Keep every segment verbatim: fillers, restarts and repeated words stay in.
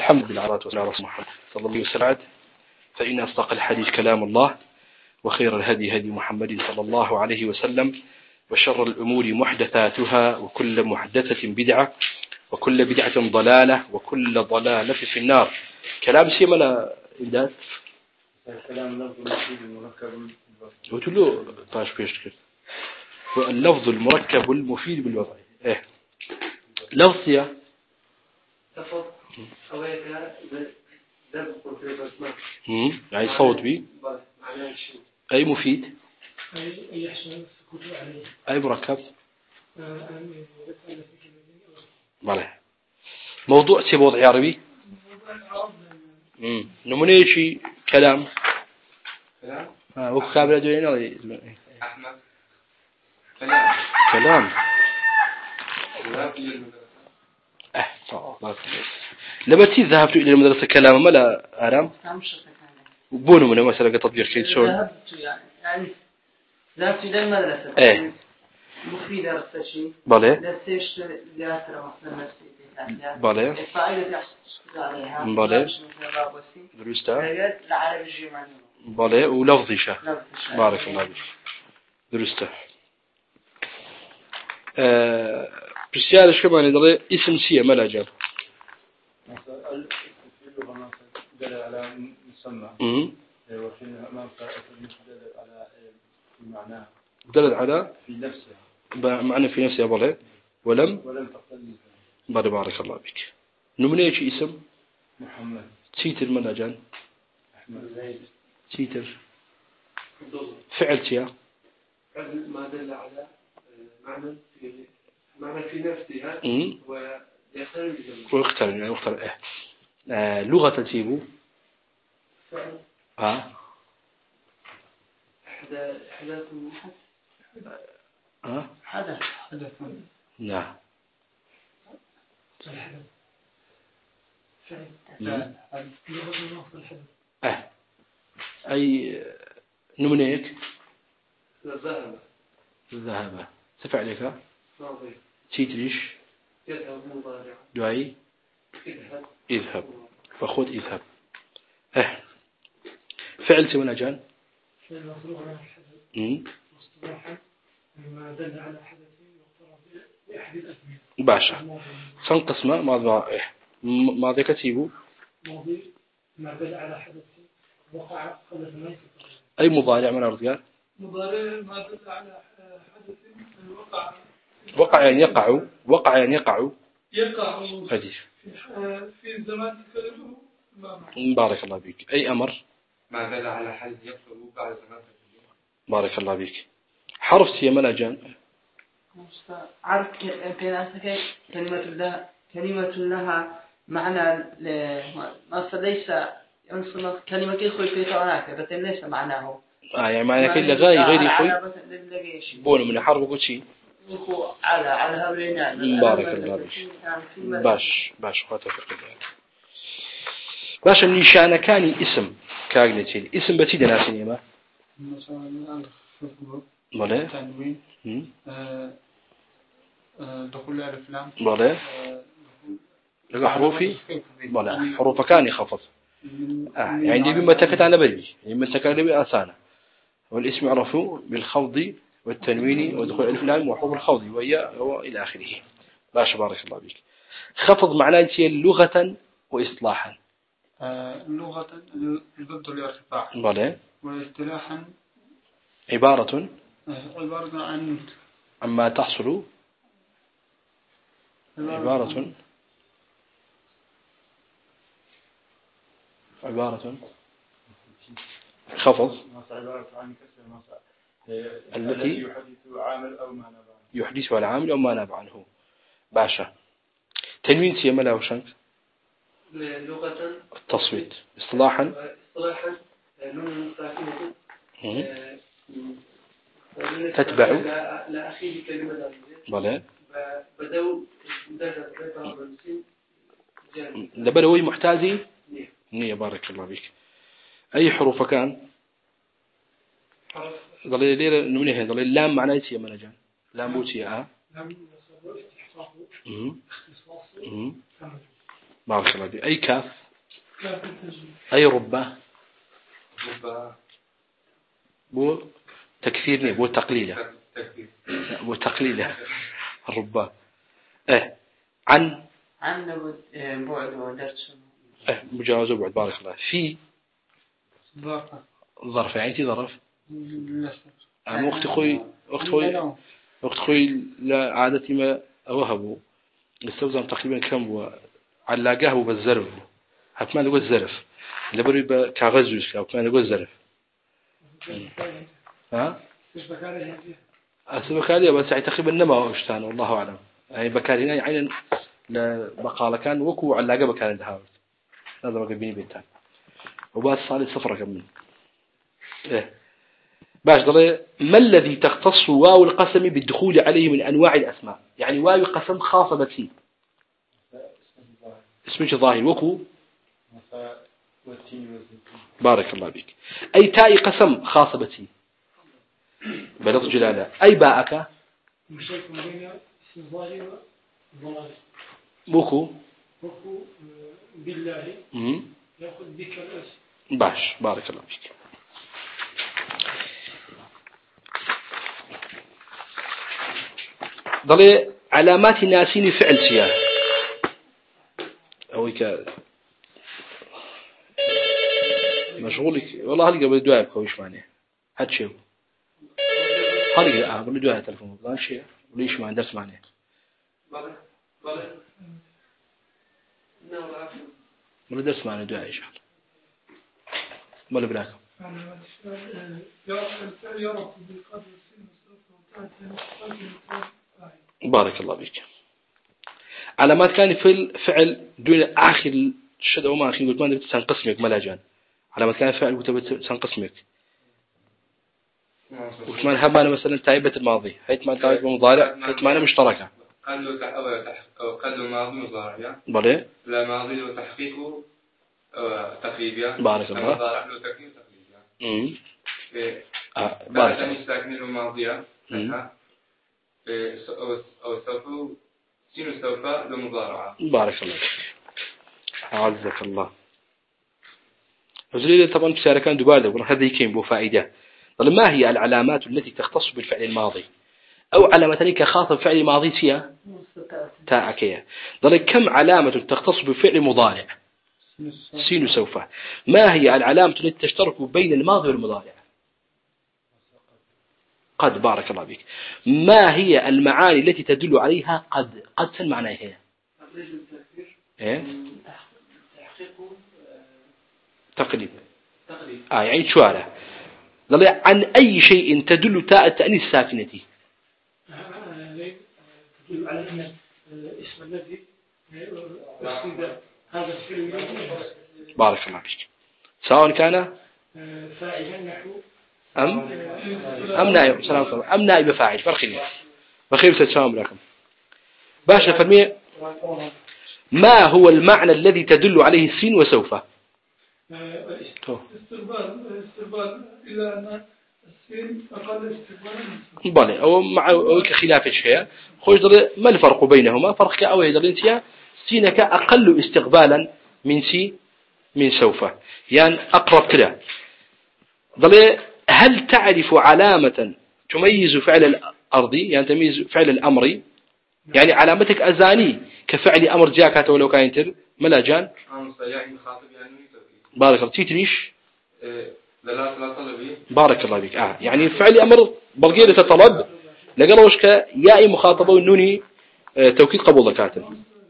الحمد لله والصلاة والسلام على رسول محمد صلى الله عليه وسلم. فإن أصدق الحديث كلام الله، وخير الهدي هدي محمد صلى الله عليه وسلم، وشر الأمور محدثاتها، وكل محدثة بدعة، وكل بدعة ضلالة، وكل ضلالة في النار. كلام سيما لا إمداد كلام لفظ المفيد المركب قلت له طاش فيش كده اللفظ المركب المفيد بالوضع. إيه لفظ يا لفظ أولئك ذنب امم يعني صوت بي أي مفيد أي يحسن السكوت عليه أي مركب ماله موضوع سي وضع عربي امم نمونه شيء كلام كلام ها وكابل دوينا أحمد كلام كلام اه طبعا لبتي ذهبت إلى المدرسة كلام ما لا أرام بونو من مثلا تطبيق كيد شلون ذهبت يعني ذهبت إلى المدرسة ايه مفيدة رفتشي بالي درسيش زيادة مثلا بالي الفائدة تحصل عليها بالي درسته العربي الجيماني بالي ولفظي شاه بارك الله فيك درسته ااا بسيارة كمان يدري اسم سيا ما لا جاب دل على مسمى وفي الأمام دل على معناه دل على في نفسه معنى في نفسه بالي ولم ولم تقتل بارك بارك الله فيك نمنيش اسم محمد تيتر من أجان أحمد زيد تيتر فعل تيا فعل ما دل على معنى في معنى في نفسها ويختلف ويختلف يعني يختلف إيه آه لغة تجيبه فعل ها إحدى إحداث ها حدث حدث نعم فعل اه اي نمنيك ذهب ذهب سفعلك ماضي تيتريش يذهب مضارع دعي اذهب اذهب فخذ اذهب اه فعل سوى جان فعل مفروغ عن الحدث امم مصطلحا ما دل على حدث يقترن بأحد الأزمنة باشا سنقسم ماذا ماذا كتبوا ماضي ما دل على حدث وقع قبل زمان أي مضارع من الرجال مضارع ما دل على حدث وقع وقع يعني يقع وقع يعني يقع يقع هذه في زمان تكلمه بارك الله بك أي أمر ما دل على حدث يقع بعد زمان بارك الله بك حرف سي ملاجان عرف كلمة كلمة لها كلمة لها معنى ما ليس ينصنف كلمة كي خوي في هناك بس ليس معناه آه يعني معنى كل غير غير خوي خوي بون من حرف قلت على على هؤلاء بارك الله بك باش باش خاطر باش النشانة كان اسم كاغنتي اسم بتي دناسني ما مثلا ولا تنوين دخول الف لام ولا لقى حروفي ولا حروف كان يخفض آه يعني بما تكت على بالي بما تكت على بالي أسانة والاسم يعرفه بالخفض والتنوين ودخول الف لام وحروف الخفض وهي وإلى آخره. باش بارك الله بك. خفض معناه لغة وإصلاحا لغة ضد الارتفاع ولا واصطلاحا عبارة عبارة عن عما تحصل عبارة عبارة خفض التي يحدث عامل أو ما نبع يحدثها العامل أو ما نبع عنه. باشا تنوين سيما له شنك لغة التصويت اصطلاحا اصطلاحا نون ساكنة تتبع لا أخيه كلمة بلى بدو لبلوي محتاجي نية بارك الله بك. أي حروف كان ضليل ليه نمنيه ضليل اللام معناه يا منجان لام بوتي آه بارك الله فيك. أي كاف أي ربة ربة بو تكثيرني بو تقليله بو تقليله الربة إيه عن عن بعد ودرس إيه مجاوز وبعد. بارك الله في ظرف يعني تي ظرف أنا وقت خوي وقت خوي وقت خوي لا عادتي ما أوهبه استوزم تقريبا كم هو علاقه بالزرف حتما لقوا الزرف اللي بري بكاغزوش أو كمان لقوا الزرف ها أسبكالية بس تقريبا نما وشتان والله أعلم يعني بكالينا يعني لبقالة كان وكو علاقة بكالين دهاوت هذا ما قبيني بيتان وباس صالي صفرة كمان إيه باش ضلي ما الذي تختص واو القسم بالدخول عليه من أنواع الأسماء يعني واو قسم خاصة بتي اسمك ظاهر وكو بارك الله بك. أي تاء قسم خاصة بتي بلفظ جلالة. أي باءك وكو وكو بالله يأخذ بك الأس باش بارك الله بك. ضلي علامات ناسين فعل سياه أو ك مشغولك والله هلقى بدو بكويش معناه هاد شيء هلقى آه بدو على تلفون هذا شيء وليش ما درس معناه بله بله نعم ولا درس معناه دعاء إن شاء الله ولا بلاك بارك الله بك. علامات كان في الفعل دون آخر الشد أو ما أخي قلت ما نبت تنقسمك ملاجان علامات كان فعل وتبت تنقسمك قلت ما نحب أنا مثلا تعيبة الماضي هيت ما تعيبة المضارع هيت ما أنا مشتركة قال له تحقيق قال له ماضي مضارع بلى لا ماضي له تحقيق تقريبيا بارك الله مضارع له تقريب تقريبيا امم بارك الله ساكن له ماضية أو أو سوف سين سوف له مضارعة بارك الله أعزك الله. وزليل طبعا بسارة كان دبالة هذا يكين بفائدة. طيب ما هي العلامات التي تختص بالفعل الماضي أو علامتان كخاصة بفعل ماضي فيها تاءكية. طيب كم علامة تختص بفعل مضارع سين سوف. ما هي العلامة التي تشترك بين الماضي والمضارع قد. بارك الله بك. ما هي المعاني التي تدل عليها قد قد سن معناها هي إيه؟ تقريب آه يعني شوارع ضلع عن أي شيء تدل تاء التأنيث الساكنة تدل على أن اسم الذي هذا الفعل بارك الله فيك سواء كان فاعلا نحو أم أم نائب سلام أم نائب فاعل فرخي بخير تتسامم لكم باشا فرمي ما هو المعنى الذي تدل عليه السين وسوف استقبال استقبال إلى أن السين أقل استقبالا بالي أو مع أو كخلاف الشيء خوش ضل ما الفرق بينهما فرق كأو يدل أنت سينك أقل استقبالا من سي من سوف يعني أقرب كده ضل هل تعرف علامة تميز فعل الأرضي يعني تميز فعل الأمري يعني علامتك أزاني كفعل أمر جاكات ولو كان ينتر ملاجان بارك الله تيتريش بارك الله بك آه يعني فعل أمر بلغيرة طلب لقالوش كيائي مخاطبة والنوني آه توكيد قبول ذكاته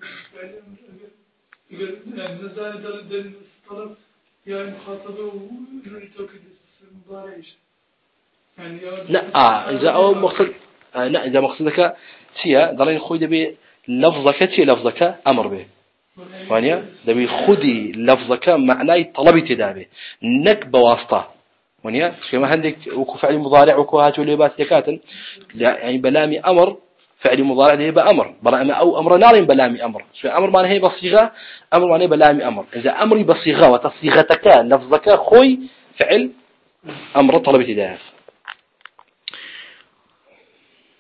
لا آه إذا أو مقصد آه لا إذا مقصدك سيا ضلين خوي دبي لفظك تي لفظك أمر به وانيا دبي خدي لفظك معناه طلبي تدابه نك بواسطة وانيا كما عندك وكو فعل مضارع وكو هاتو ليبات دكاتن يعني بلامي أمر فعل مضارع ده يبقى أمر برأنا أو أمر نار بلامي أمر شو أمر معناه هي بصيغة أمر معناه بلامي أمر إذا أمري بصيغة وتصيغتك لفظك خوي فعل أمر طلبي تدابه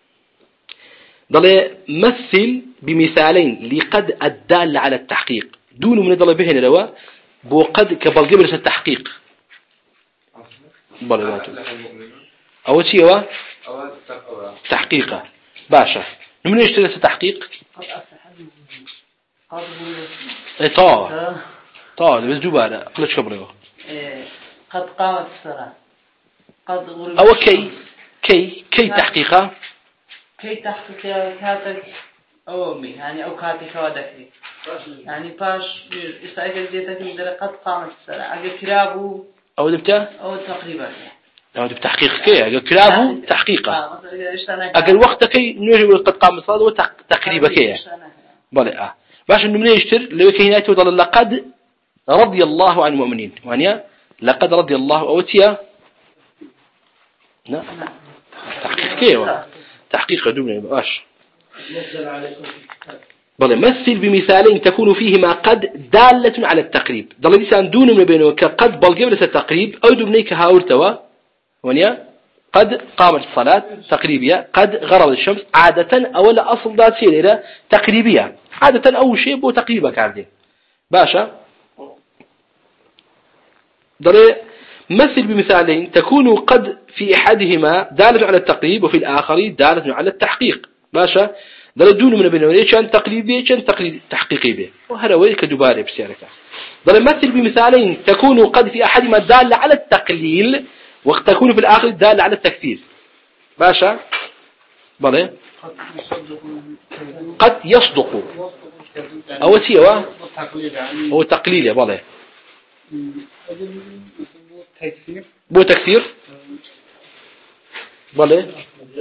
ضل مثل بمثالين لقد الدال على التحقيق دون من ضل بهنا لوا بو قد كبل قبل التحقيق بله أو شيء هو تحقيقه باشا من يشتري التحقيق طا طا بس جوبانا قلت شبره قد قامت الصلاة قد أو كي كي كي تحقيقه كي تحقيق كاتك أومي يعني أو كاتك ودكي يعني باش إستعجل جيتك من قد قامت الصلاة أجل كلابه أو دبته أو تقريبا أو دب تحقيق كي أجل كلابه تحقيقه أجل وقت كي نجي قد قامت الصلاة وتقريبا كي بله آه باش إنه من يشتر لو كهناته ضل لقد رضي الله عن المؤمنين وانيا لقد رضي الله أوتيا لا تحقيق كيف تحقيق دومنا باش بل مثل بمثالين تكون فيهما قد دالة على التقريب ضل لسان دون من بينه كقد بل قبل التقريب أو دمنيك هاورتوا وانيا قد قامت الصلاة تقريبية قد غربت الشمس عادة أولا أصل ذات سيرة تقريبية عادة أول شيء بو تقريبا كاردين باشا ضل مثل بمثالين تكون قد في أحدهما دالة على التقريب وفي الآخر دالة على التحقيق باشا ضل دون من بينه كان تقريبي كان تقريب تحقيقي به وهذا ويك دباري بسيرك ضل مثل بمثالين تكون قد في أحدهما دالة على التقليل وتكون في الآخر دالة على التكثير باشا بله قد يصدق أو سيوا هو تقليل يا بله بو تكثير بله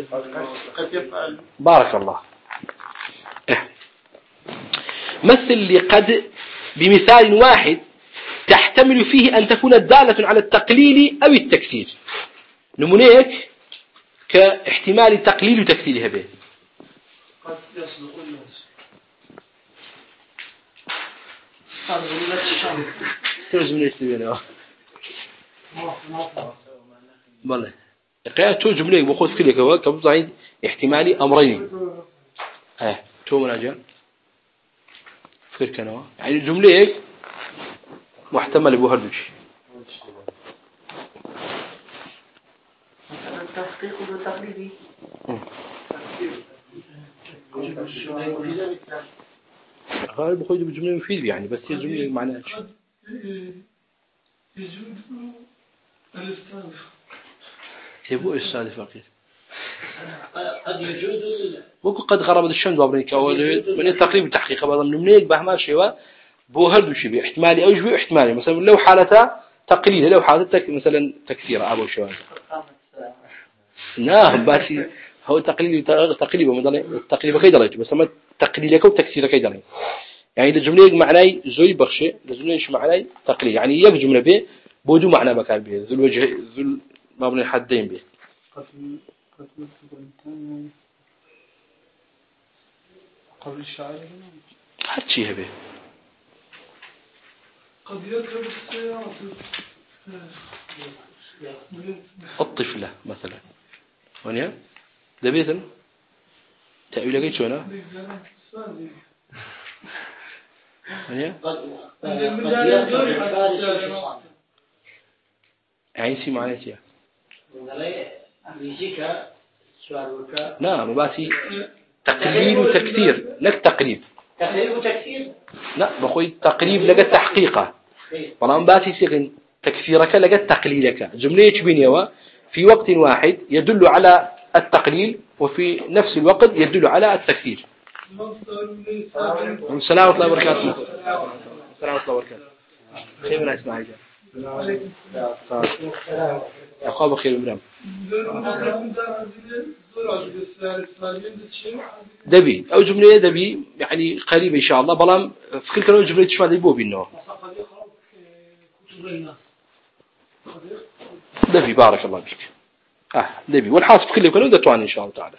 بارك الله إيه. مثل لقد بمثال واحد تحتمل فيه أن تكون دالة على التقليل أو التكثير نمونيك كاحتمال تقليل وتكثيرها به قد يصدق الناس هذا غلبة الشام ترجم ليش تبينه بله قيا تو جملة بخوض كلك هو كبضعين احتمالي أمرين اه تو مناجع فكر كانوا يعني جملة محتمل بوهردوش التحقيق والتقليدي غالب بخوض بجملة مفيد يعني بس هي جملة معناها يجوز الاستاذ يبقى الاستاذ فقير قد يجوز وكو قد غربت الشمس بابريكا من التقريب التحقيق بعض النمنيك بهما شيء بوهرد شيء احتمالي أو شيء احتمالي مثلا لو حالتها تقليل لو حالتها مثلا تكثير أبو شوان نعم بس هو تقليل تقليبه مضل التقليب كيد رأيت بس ما تقليلك وتكثير كيد رأيت يعني الجملة معناه زوي بخشة الجملة إيش معناه تقليل يعني يك جملة به بودو معنى بكار به ذو الوجه ذو مبني الحدين به قبل الشاعر هاد شيء به قد يركب السيارة الطفلة مثلا ونيا ده بيتن تأويل كيف شو أنا ونيا عيسي معناه شيء نعم باسي تقليل وتكثير لك تقريب تقليل وتكثير لا بخوي تقريب لك تحقيقه والله باسي سيكن تكثيرك لك تقليلك جملة بينيوا في وقت واحد يدل على التقليل وفي نفس الوقت يدل على التكثير. السلام عليكم وبركاته. السلام عليكم وبركاته. خير من اسمع حاجه. يا اخو بخير منام. دبي او جمله دبي يعني قريبه ان شاء الله بلام في كل كلمه جمله تشمل دبو بينه. دبي بارك الله فيك. اه دبي والحاصل كل كلمه ده توان ان شاء الله تعالى.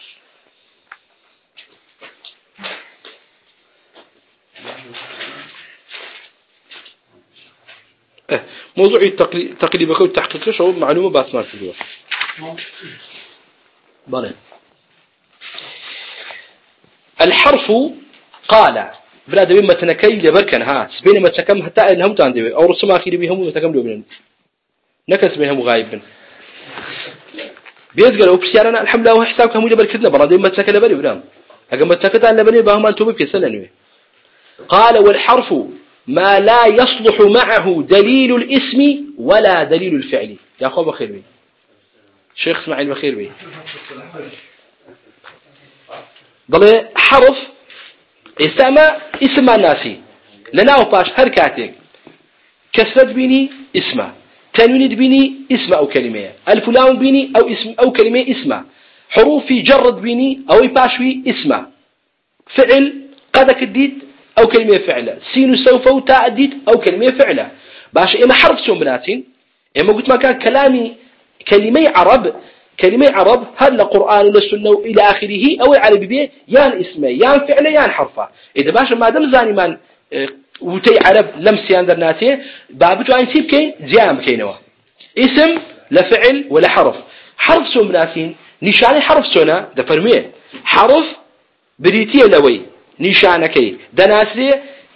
اه موضوع التقليب او التحقيق شو معلومه بس ما في الوقت. بله. الحرف قال بلا دبي متنكي لبركن ها سبين متكم حتى انهم تاندي او رسم اخير بهم متكم لبن نكس بينهم غايب بيزقل وبسيارنا الحمد لله حسابك هم لبركتنا برا دبي متك لبري بلا اجا متكت على لبني بهم انتم بكسلني قال والحرف ما لا يصلح معه دليل الاسم ولا دليل الفعل يا اخو بخير بي شيخ اسماعيل بخير بي ضل حرف اسم اسم الناسي لنا وباش حركاتك كسرت بيني اسمه تنوين بيني اسم او كلمه الف لام بيني او اسم او كلمه اسمه حروف جرد بيني او يباشوي اسمه فعل قدك الديد او كلمه فعله سين سوف وتاء الديد او كلمه فعله باش اما حرف سون بناتين اما قلت ما كان كلامي كلمه عرب كلمة عرب هل القرآن والسنة إلى آخره أو العربي به يان اسمه يان فعله يان حرفه إذا باش ما دام زاني من وتي عرب لمس ياندرناته بابتو عين سيب كين زيام كينوا اسم لفعل ولا حرف حرف سون بناسين نشان حرف سونا ده فرميه حرف بريتيه لوي نشانكي دناسري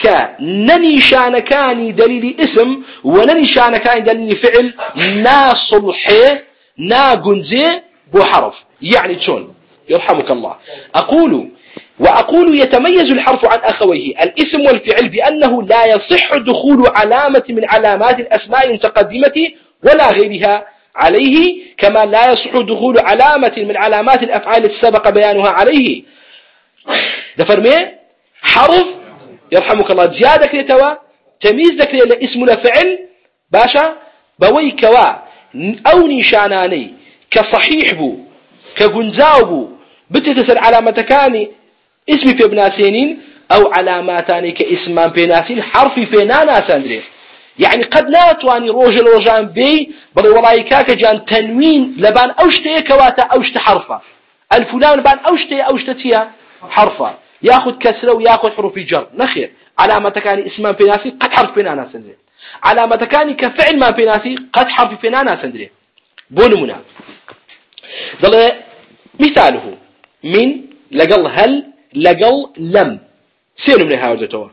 كننشانكاني دليل اسم وننشانكاني دليل فعل ناصلحي نا جنزي بو حرف يعني تشون يرحمك الله أقول وأقول يتميز الحرف عن أخويه الاسم والفعل بأنه لا يصح دخول علامة من علامات الأسماء المتقدمة ولا غيرها عليه كما لا يصح دخول علامة من علامات الأفعال السبق بيانها عليه ده فرمي حرف يرحمك الله زيادة كريتوا تمييز ذكري الاسم والفعل باشا بوي كوا أو نشاناني كصحيح بو كجنزاو بو بتتسل علامتكاني اسم في بناسينين أو علاماتاني كاسمان بناسين حرفي في نانا سندري يعني قد لا تواني روج الوجان بي بل والله كاك جان تنوين لبان أوشتي كواتا أوشت حرفة الفلان بان أوشتي أوشتتيا حرفة ياخذ كسره وياخذ حروف جر نخير علامتكاني اسمان بناسين قد حرف في نانا سندري علامتكاني كفعل ما بيناسي قد حرف في نانا سندري بونمنا ضل مثاله من لقل هل لقل لم سينو من هاوزتوا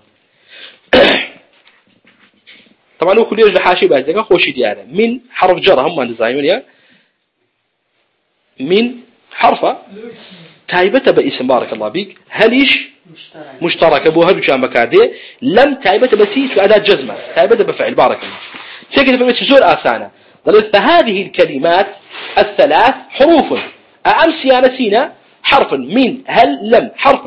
طبعا هو كل يوجد حاشي بعد ذلك خوشي ديانا من حرف جر هم نزايمون يا من حرفة تايبة باسم بارك الله بيك هليش مشترك أبو هل وشان بكاردي لم تايبة بسيس وأداة جزمة تايبة بفعل بارك الله شكل في المسجور آسانة ضلت فهذه الكلمات الثلاث حروف أمس يا نسينا حرف من هل لم حرف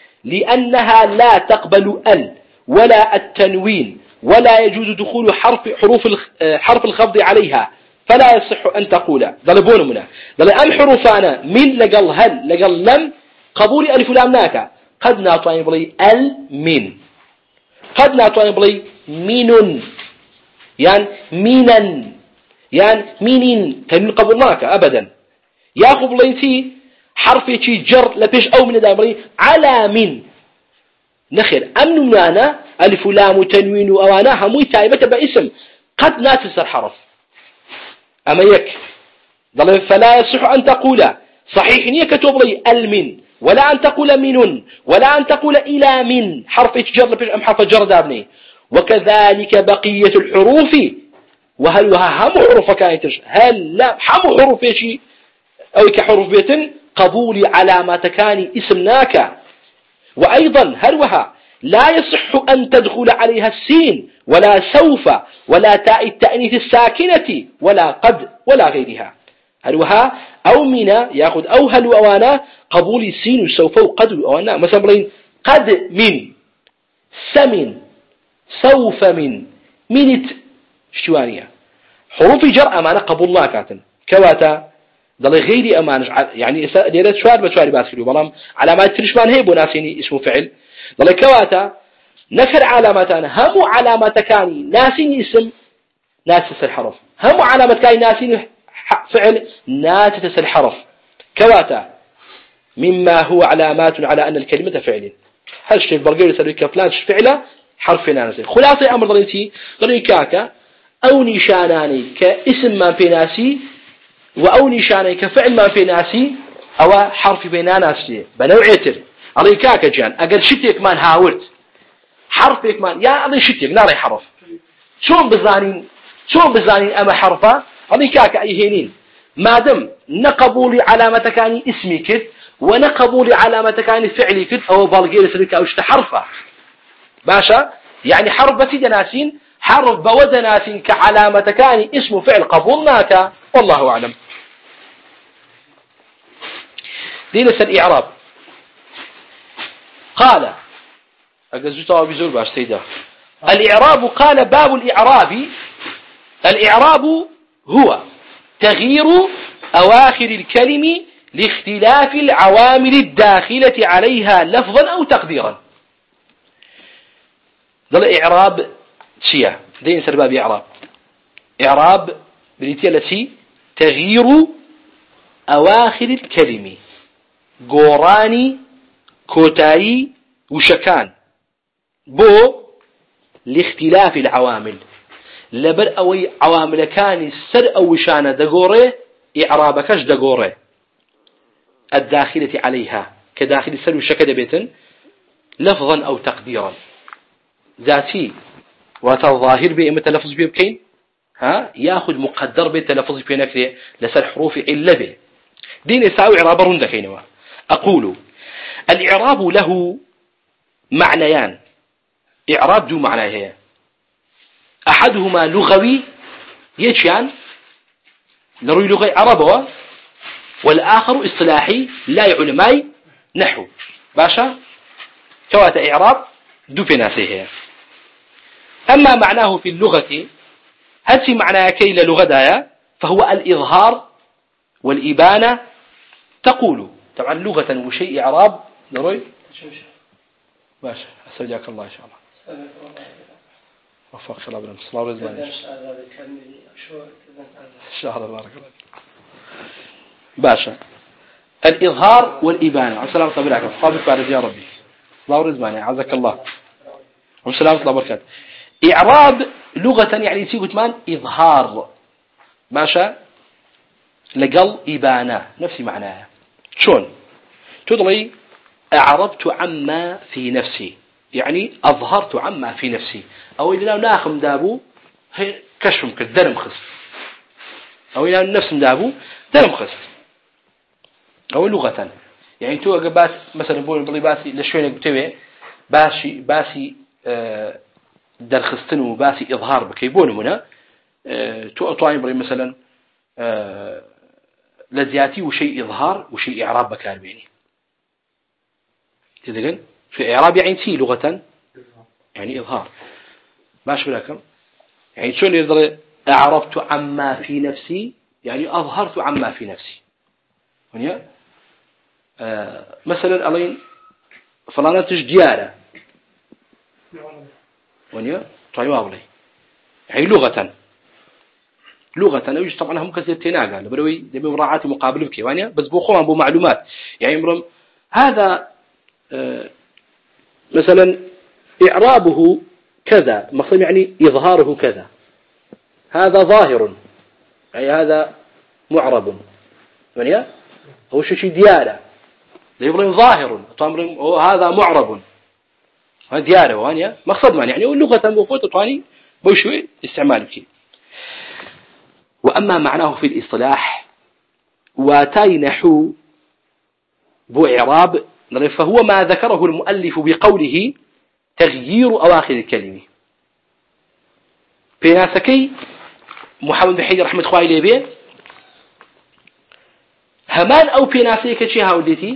لأنها لا تقبل ال ولا التنوين ولا يجوز دخول حرف حروف حرف الخفض عليها فلا يصح أن تقول ضلبون منا ضل أم حروفانا من لقل هل لقل لم قبول ألف لام ناكا قد ناطوين بلي ال من قد ناطوين بلي مين يعني مينا يعني مينين تنوين قبول ناكا أبدا ياخذ بلي تي حرف يشي جر لبيش أو من دامري على من نخير أمن أنا ألف لام تنوين أوانا هموي تايبة باسم قد ناتس الحرف أما يك ضل فلا يصح أن تقول صحيح نيك تبلي المن ولا أن تقول من ولا أن تقول إلى من حرف جر أم حرف جر دابني وكذلك بقية الحروف وهل وها هم حروف كايتش هل لا هم حروف شيء أو كحروف بيت قبول علامات كان اسمناك وأيضا هل وها لا يصح أن تدخل عليها السين ولا سوف ولا تاء التأنيث الساكنة ولا قد ولا غيرها هل وها أو منا يأخذ أو هل وأنا قبول السين وسوف وقد وأنا مثلا قد من سمن سوف من منت شوانية حروف جر أمانة قبول الله كاتن كواتا ضل غيري أمانة يعني ديرت شوار بشوار باسكلو بلام علامات ترشمان هي بناسيني اسمه فعل ضل كواتا نكر علاماتنا هم علامات كاني ناسيني اسم ناسس الحرف هم علامات كاني ناسيني فعل ناتس الحرف كواتا مما هو علامات على أن الكلمة فعل هل شيء برجر يسوي كفلان فعله حرف ناسي خلاصة أمر ضلنتي ضلني كاكا أو نشاناني كاسم ما في ناسي وأو نشاني كفعل ما في ناسي أو حرف بين ناسي بنوعيتر علي كاكا جان أقل شتيك ما نهاورت حرفك ما يا أضي شتك ناري حرف شون بزانين شون بزانين أما حرفا أضي كاك أيهينين ما دم نقبول علامة كان اسمي كت ونقبول علامة كان فعلي كت أو بالغير سلك أو اشتحرفه باشا يعني حرف بسيط ناسين حرف بود ناسين كعلامة كان اسم فعل قبولناك والله أعلم. دينة الإعراب قال أجزتها بزور باش سيدا الإعراب قال باب الإعراب الإعراب هو تغيير أواخر الكلم لاختلاف العوامل الداخلة عليها لفظا أو تقديرا. ذل إعراب شيء دين سر باب إعراب إعراب بالتي التي تغيير أواخر الكلم قوراني كوتاي وشكان بو لاختلاف العوامل لبر أوي عوامل كان السر أو وشانة دقوري إعرابكش دقوري الداخلة عليها كداخل السر وشكد بيتن لفظا أو تقديرا ذاتي وتظاهر بي إما تلفظ بي بكين ها ياخذ مقدر بي تلفظ بي نكري لسر حروف إلا به دين يساوي إعراب رنده كينوا أقول الإعراب له معنيان إعراب دو معنى أحدهما لغوي يجيان لروي لغة عربوة والآخر اصطلاحي لا علماء نحو باشا كوات إعراب دو بناسيه. أما معناه في اللغة هل معناه كي للغة دايا فهو الإظهار والإبانة تقول طبعا لغة وشيء إعراب لروي باشا أسجاك الله إن شاء الله وفق الله بالأمس الله ورزمان إن شاء الله بارك الله باشا الإظهار والإبانة السلام عليكم ورحمة الله وبركاته يا ربي الله ورزمان عزك الله والسلام عليكم وبركاته. إعراب لغة يعني تيجي كمان إظهار باشا لقل إبانة نفس معناها شون تضلي أعربت عما في نفسي يعني أظهرت عما في نفسي أو إذا ناخم دابو كشفم كالدرم خص أو إذا نفس دابو درم خص أو لغة يعني تو باس مثلا بقول بلي باسي لشوينك بتوي باسي باسي آه درخستن وباسي إظهار بكيبون منا آه تو أطوعين بلي مثلا آه لزياتي وشيء إظهار وشيء إعراب بكار بيني تدقن في إعراب يعني تي لغة يعني إظهار ماشي بلاكم يعني شو اللي يقدر أعربت عما في نفسي يعني أظهرت عما في نفسي ونيا آه مثلا ألين فلانة تجديارة ونيا طيب أولي يعني لغة لغة أنا طبعا هم كثير تناقل بروي دبي مراعاة مقابل بكي وانيا بس بوخوهم بو معلومات يعني مرم هذا آه مثلا إعرابه كذا مقصد يعني إظهاره كذا هذا ظاهر أي هذا معرب ونيا هو شيء ديالة يقولون ظاهر هذا معرب هذا ديالة وانيا مقصد معنى يعني اللغة بوفوت طاني بوشوي استعمال كي. وأما معناه في الإصطلاح واتاي نحو بو إعراب فهو ما ذكره المؤلف بقوله تغيير أواخر الكلمة في ناسكي محمد بن حيدر رحمة الله عليه همان أو في ناسكي كشي هاوديتي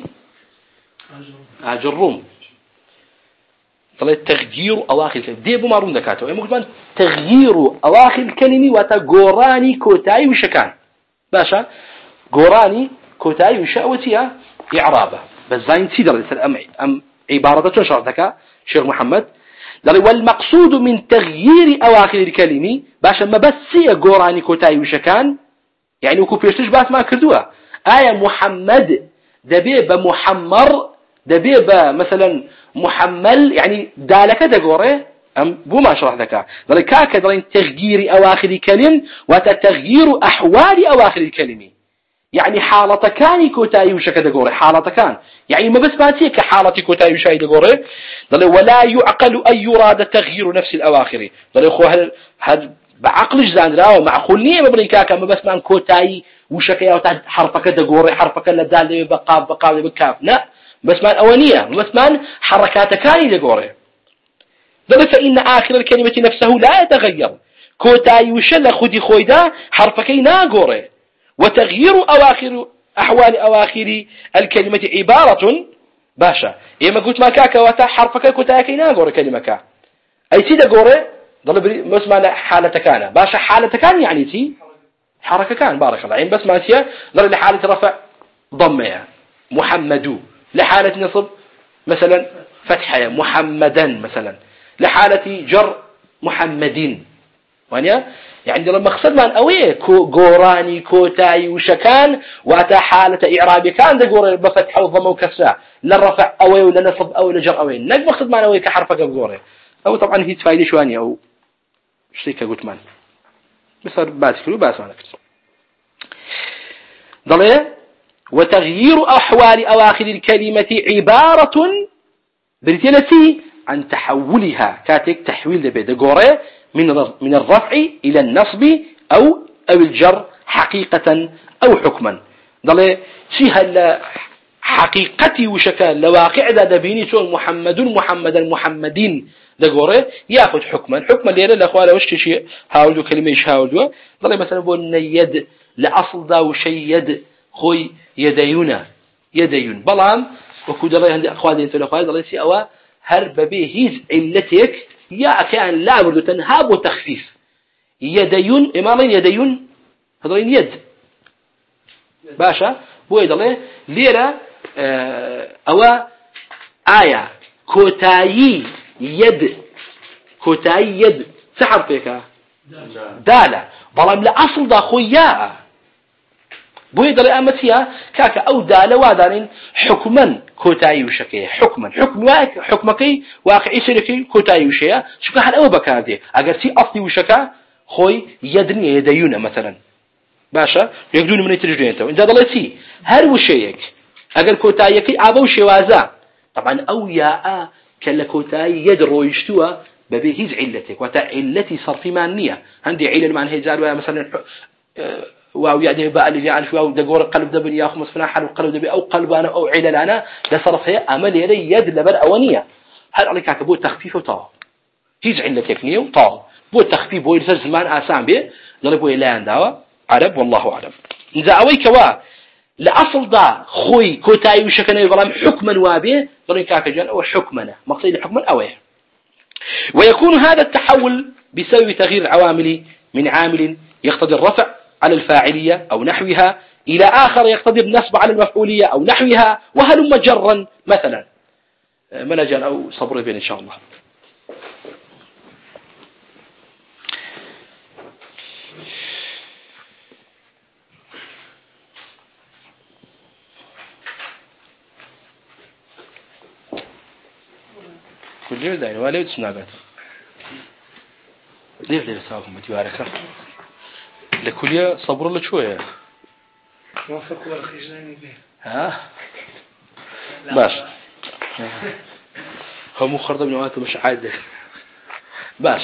أجرهم طلعت تغيير أواخر الكلمة دي بو مارون دكاته يعني تغيير أواخر الكلمة وتغوراني كوتاي وشكان باشا غوراني كوتاي وشأوتيها إعرابه بس زين تيدر أم أم عبارة تنشر ذكاء شيخ محمد والمقصود من تغيير أواخر الكلمة باشا ما بس هي غوراني كوتاي وشكان يعني وكو بيشتش بات ما كردوها آية محمد دبيب محمر دبيب مثلا محمل يعني دالك دغوري ام بو ما شرح ذكاء ذلك كاك تغيير أواخر الكلم وتغيير أحوال أواخر الكلمة يعني حالة كان كوتاي وشك دقوري حالة كان يعني ما بس ماتي كحالة كوتاي وشاي دقوري ضل ولا يعقل أن يراد تغيير نفس الأواخر ضل يخو هل هل بعقل جزان لا معقولني ما بريكاك ما بس مان كوتاي وشك يا حرفك دقوري حرفك لدال بقاب بقاب بكاف لا بس مان أوانية بس مان حركات كان دقوري ضل فإن آخر الكلمة نفسه لا يتغير كوتاي وشل خدي خويدا حرفكي ناقوري وتغيير أواخر أحوال أواخر الكلمة عبارة باشا إما قلت ما كاكا وتا حرفك كوتاي ناقوري كلمة كا أي تي دقوري ضل بري بس ما حالة كان باشا حالة كان يعني تي حركة كان بارك الله عين بس ما تيا ضل لحالة رفع ضمها محمد لحالة نصب مثلا فتحة محمدا مثلا لحالة جر محمدين وانيا يعني لما مقصد من أويه كو جوراني كوتاي وشكان وأتى حالة إعرابي كان ده جوري بفتح وضم وكسرة للرفع أويه ولا نصب أو لجر أويه نج مقصد من أويه كحرفك بجوري أو طبعا هي تفايدة شوانية أو شيء كقلت من بس بعد كله بس أنا كتير ضليه وتغيير أحوال أواخر الكلمة عبارة بريتلتي عن تحولها كاتك تحويل ده بيد جوري من من الرفع إلى النصب أو أو الجر حقيقة أو حكما ضل شيء هلا حقيقتي وشكل لواقع ذا دبيني سو محمد محمدا محمدين دقورة يأخذ حكما حكما اللي يرى الأخوان وش شيء هاولوا كلمة إيش هاولوا ضل مثلا بقول يد لأصل ذا وشي يد خوي يدينا يدين بلام وكود الله عند أخوان أنت الأخوان ضل شيء أوا هرب به هيز علتك يا كان لا برد تنهاب وتخفيف يدين إمامين يدين هذين يد باشا بويد الله ليرة اه أو آية كوتاي يد كوتاي يد سحر فيك دالة بلام لا أصل دا خويا بويد الله أمتيا كاك أو دالة وادارين حكما كوتاي وشكيه حكما حكم واقع حكمكي واقعي سلكي كوتاي وشيا شو كان أو بكادي أجر سي أصلي وشكا خوي يدني يديونه مثلا باشا يقدون من يترجمون تو إن ده ضلتي هل وشيك أجر كوتاي كي أبو شوازا طبعا أو يا كلا كوتاي يدرو يشتوا ببيهز علتك وتعلتي صرف مانية عندي علل مع هزار مثلا واو يعني بقى اللي يعرف واو دقور القلب ده بني ياخذ مصفنا حلو القلب ده أو قلب أنا أو علل أنا ده صرف هي أمل يلي يد لبر أونية هل عليك كبو تخفيف وطاو هيز علتك نيو طاو بو تخفيف بو يرسل زمان آسان به ضل بو يلان داوا عرب والله أعلم إذا أويك وا لأصل ده خوي كوتاي وشكنا يظلم حكما وابه ضل كاكجان أو حكمنا مقصود حكما أويه ويكون هذا التحول بسبب تغيير العوامل من عامل يقتضي الرفع على الفاعلية أو نحوها إلى آخر يقتضي النصب على المفعولية أو نحوها وهلم جرا مثلا منجا أو صبر بين إن شاء الله كل يوم داين ولا يتسناقات ليه ليه ساكم بتوارخه لكل صبر له شويه ما فكر الخجلاني به ها باش هم خرطة من وقت مش عادة باش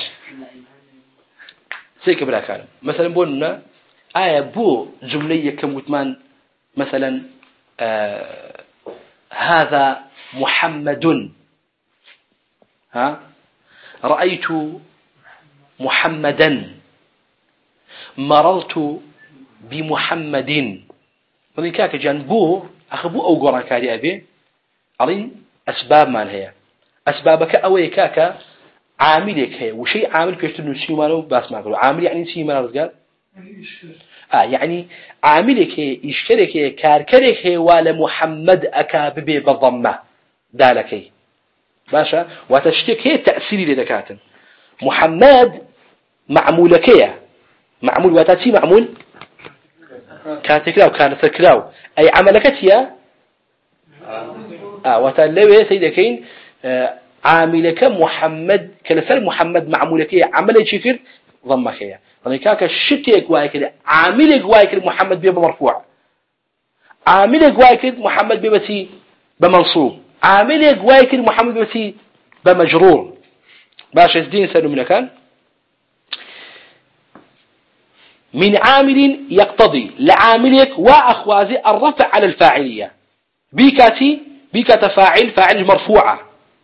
سيك بلا كلام مثلا بقولنا آية بو جملية كمتمان مثلا آه هذا محمد ها رأيت محمدا مررت بمحمد من كاك جنبوه أخبو أو قران كاري أبي علين أسباب ما هي أسبابك أوي كاك عاملك هي وشيء عامل كيشتنو سيمانو باس ما قالوا عامل يعني سيمانو قال آه يعني عاملك هي يشترك هي كاركرك هي ولا محمد أكابب بالضمة دالك هي باشا وتشتك هي تأثيري لذكاتن محمد معمولك هي معمول وتاتي معمول كاتكلاو كانت تكلاو أي عملكتيا آه وتلوي سيدكين آه عاملك محمد كلسال محمد معمولك هي عمل شكر ضمك هي يعني كاك الشتيك وايكل عاملك وايكل محمد بيبقى مرفوع عامل وايكد محمد ببسي بمنصوب عامل وايكد محمد ببسي بمجرور باش الدين سألوا من كان من عامل يقتضي لعاملك وأخوازي الرفع على الفاعلية بيكاتي بيكات فاعل فاعل مرفوعة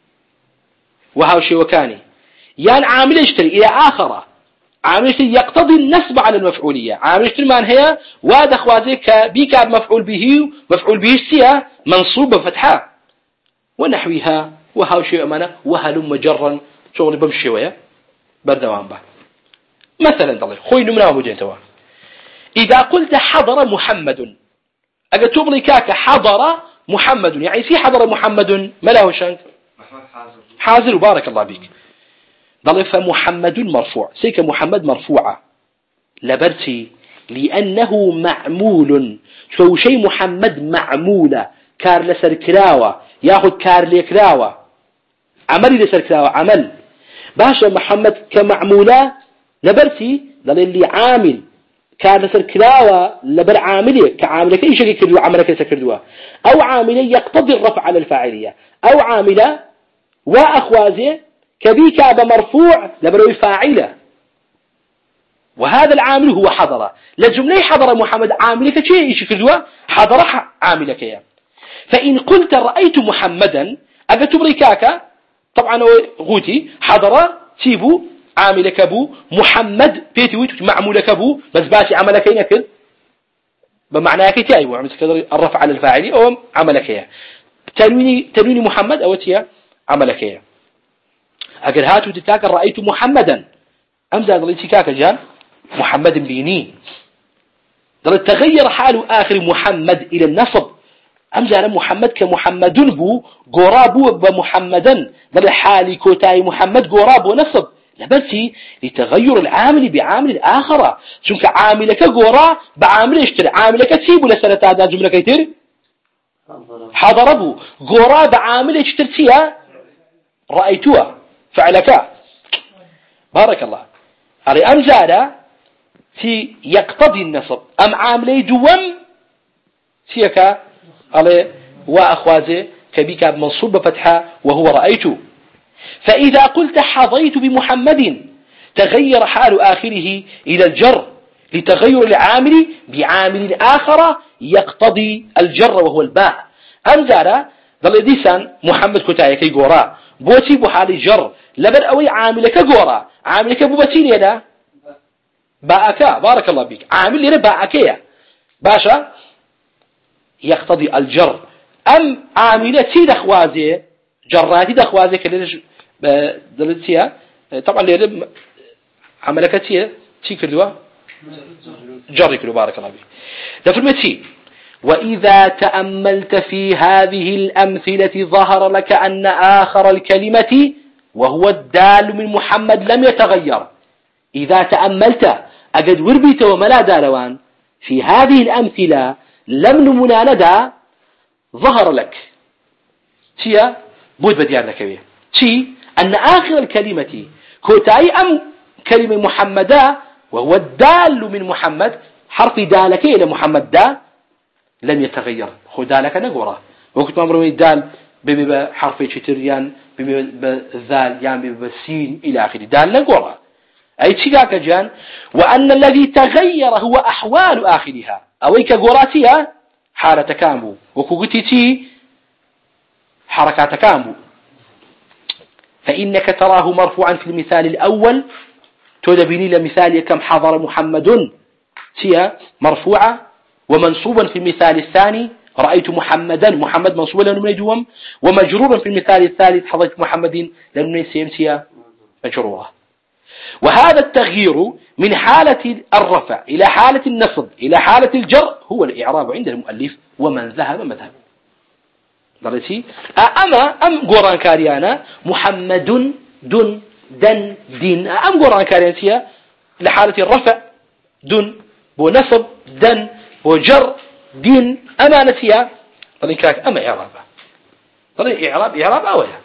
وهو شيء وكاني يعني عامل يشتري إلى آخر عامل يشتري يقتضي النسب على المفعولية عامل يشتري من هي واد أخوازي بيكات مفعول به مفعول به السيا منصوب بفتحة ونحوها وهو شيء أمانة وهلم جرا شغل بمشي ويا بردوان به مثلا طلع خوي نمنا وجين توا إذا قلت حضر محمد أجا تغلي كاك حضر محمد يعني سي حضر محمد ما له شانك حاضر بارك الله بك ضل فمحمد مرفوع سيك محمد مرفوعة لبرتي لأنه معمول شو شيء محمد معمولة كار لسر كراوة ياخذ كار لكراوة عمل لسر كراوة عمل باشا محمد كمعمولة لبرتي ضل اللي عامل كان لسر كراوة لبر عامله كعامله كأي شيء كردوا عمله كيس كردوا أو عامله يقتضي الرفع على الفاعلية أو عامله وأخوازه كبيك بمرفوع لبروي فاعله وهذا العامل هو حضر لجملة حضر محمد عاملك شيء إيش كردوا حضر عاملك يا فإن قلت رأيت محمدا أجت بريكاك طبعا غوتي حضر تيبو عاملك أبو محمد بيتويت معمولك أبو بس باشي عملك ينكر بمعنى كتاي وعمل الرفع على الفاعل أو عملك يا تنويني تنويني محمد أو تيا عملك يا أجل هاتوا تتاك رأيت محمدا أمزاد الله تكاك جان محمد بيني ضل تغير حال آخر محمد إلى النصب أمزاد محمد كمحمد بو قرابو بمحمدا ضل حالي كوتاي محمد قراب ونصب لبرتي لتغير العامل بعامل آخر شنك عاملك قرا بعامل اشتري عاملك تسيبه لسنة هذا جملة كيتر حضر أبو قرا بعامل اشترتيها رأيتها فعلك بارك الله على أمزادة في يقتضي النصب أم عاملي دوم سيكا على وأخوازي كبيك منصوب بفتحة وهو رأيته فإذا قلت حظيت بمحمد تغير حال آخره إلى الجر لتغير العامل بعامل آخر يقتضي الجر وهو الباء أمزارا ظل ديسان محمد كتايا كي قورا بوتي بحال الجر لبر أوي عاملك قورا عاملك بوبتين يدا باءك بارك الله بك عامل يدا باءك باشا يقتضي الجر أم عاملتي دخوازي جراتي دخوازي كليش دلتيها طبعا اللي عملكتيه تي كردوا جري كردوا بارك الله فيك دفرمتي وإذا تأملت في هذه الأمثلة ظهر لك أن آخر الكلمة وهو الدال من محمد لم يتغير إذا تأملت أجد وربيت وملا دالوان في هذه الأمثلة لم نمنا لدى ظهر لك تيا بود بديار لك بيه تي أن آخر الكلمة كوتاي أم كلمة محمدا وهو الدال من محمد حرف دالك إلى محمد دا لم يتغير خو دالك نقوره وقت ما أمروني الدال بحرف شتريان بالذال يعني بالسين إلى آخر دال نقوره أي تشيكاك جان وأن الذي تغير هو أحوال آخرها أويك قراتها حالة كامبو وكوكتي حركات كامبو فإنك تراه مرفوعا في المثال الأول تدبني لمثال كم حضر محمد سيا مرفوعة ومنصوبا في المثال الثاني رأيت محمدا محمد منصوبا لأنه يدوم ومجرورا في المثال الثالث حضرت محمد لأنه يسيم سيا مجرورة وهذا التغيير من حالة الرفع إلى حالة النصب إلى حالة الجر هو الإعراب عند المؤلف ومن ذهب مذهب درسي أما أم قرآن كاريانا محمد دن دن دين أم قرآن كاريانا لحالة الرفع دن ونصب دن وجر دين أما نسيا طريق كاك أما إعراب طريق إعراب إعراب أولا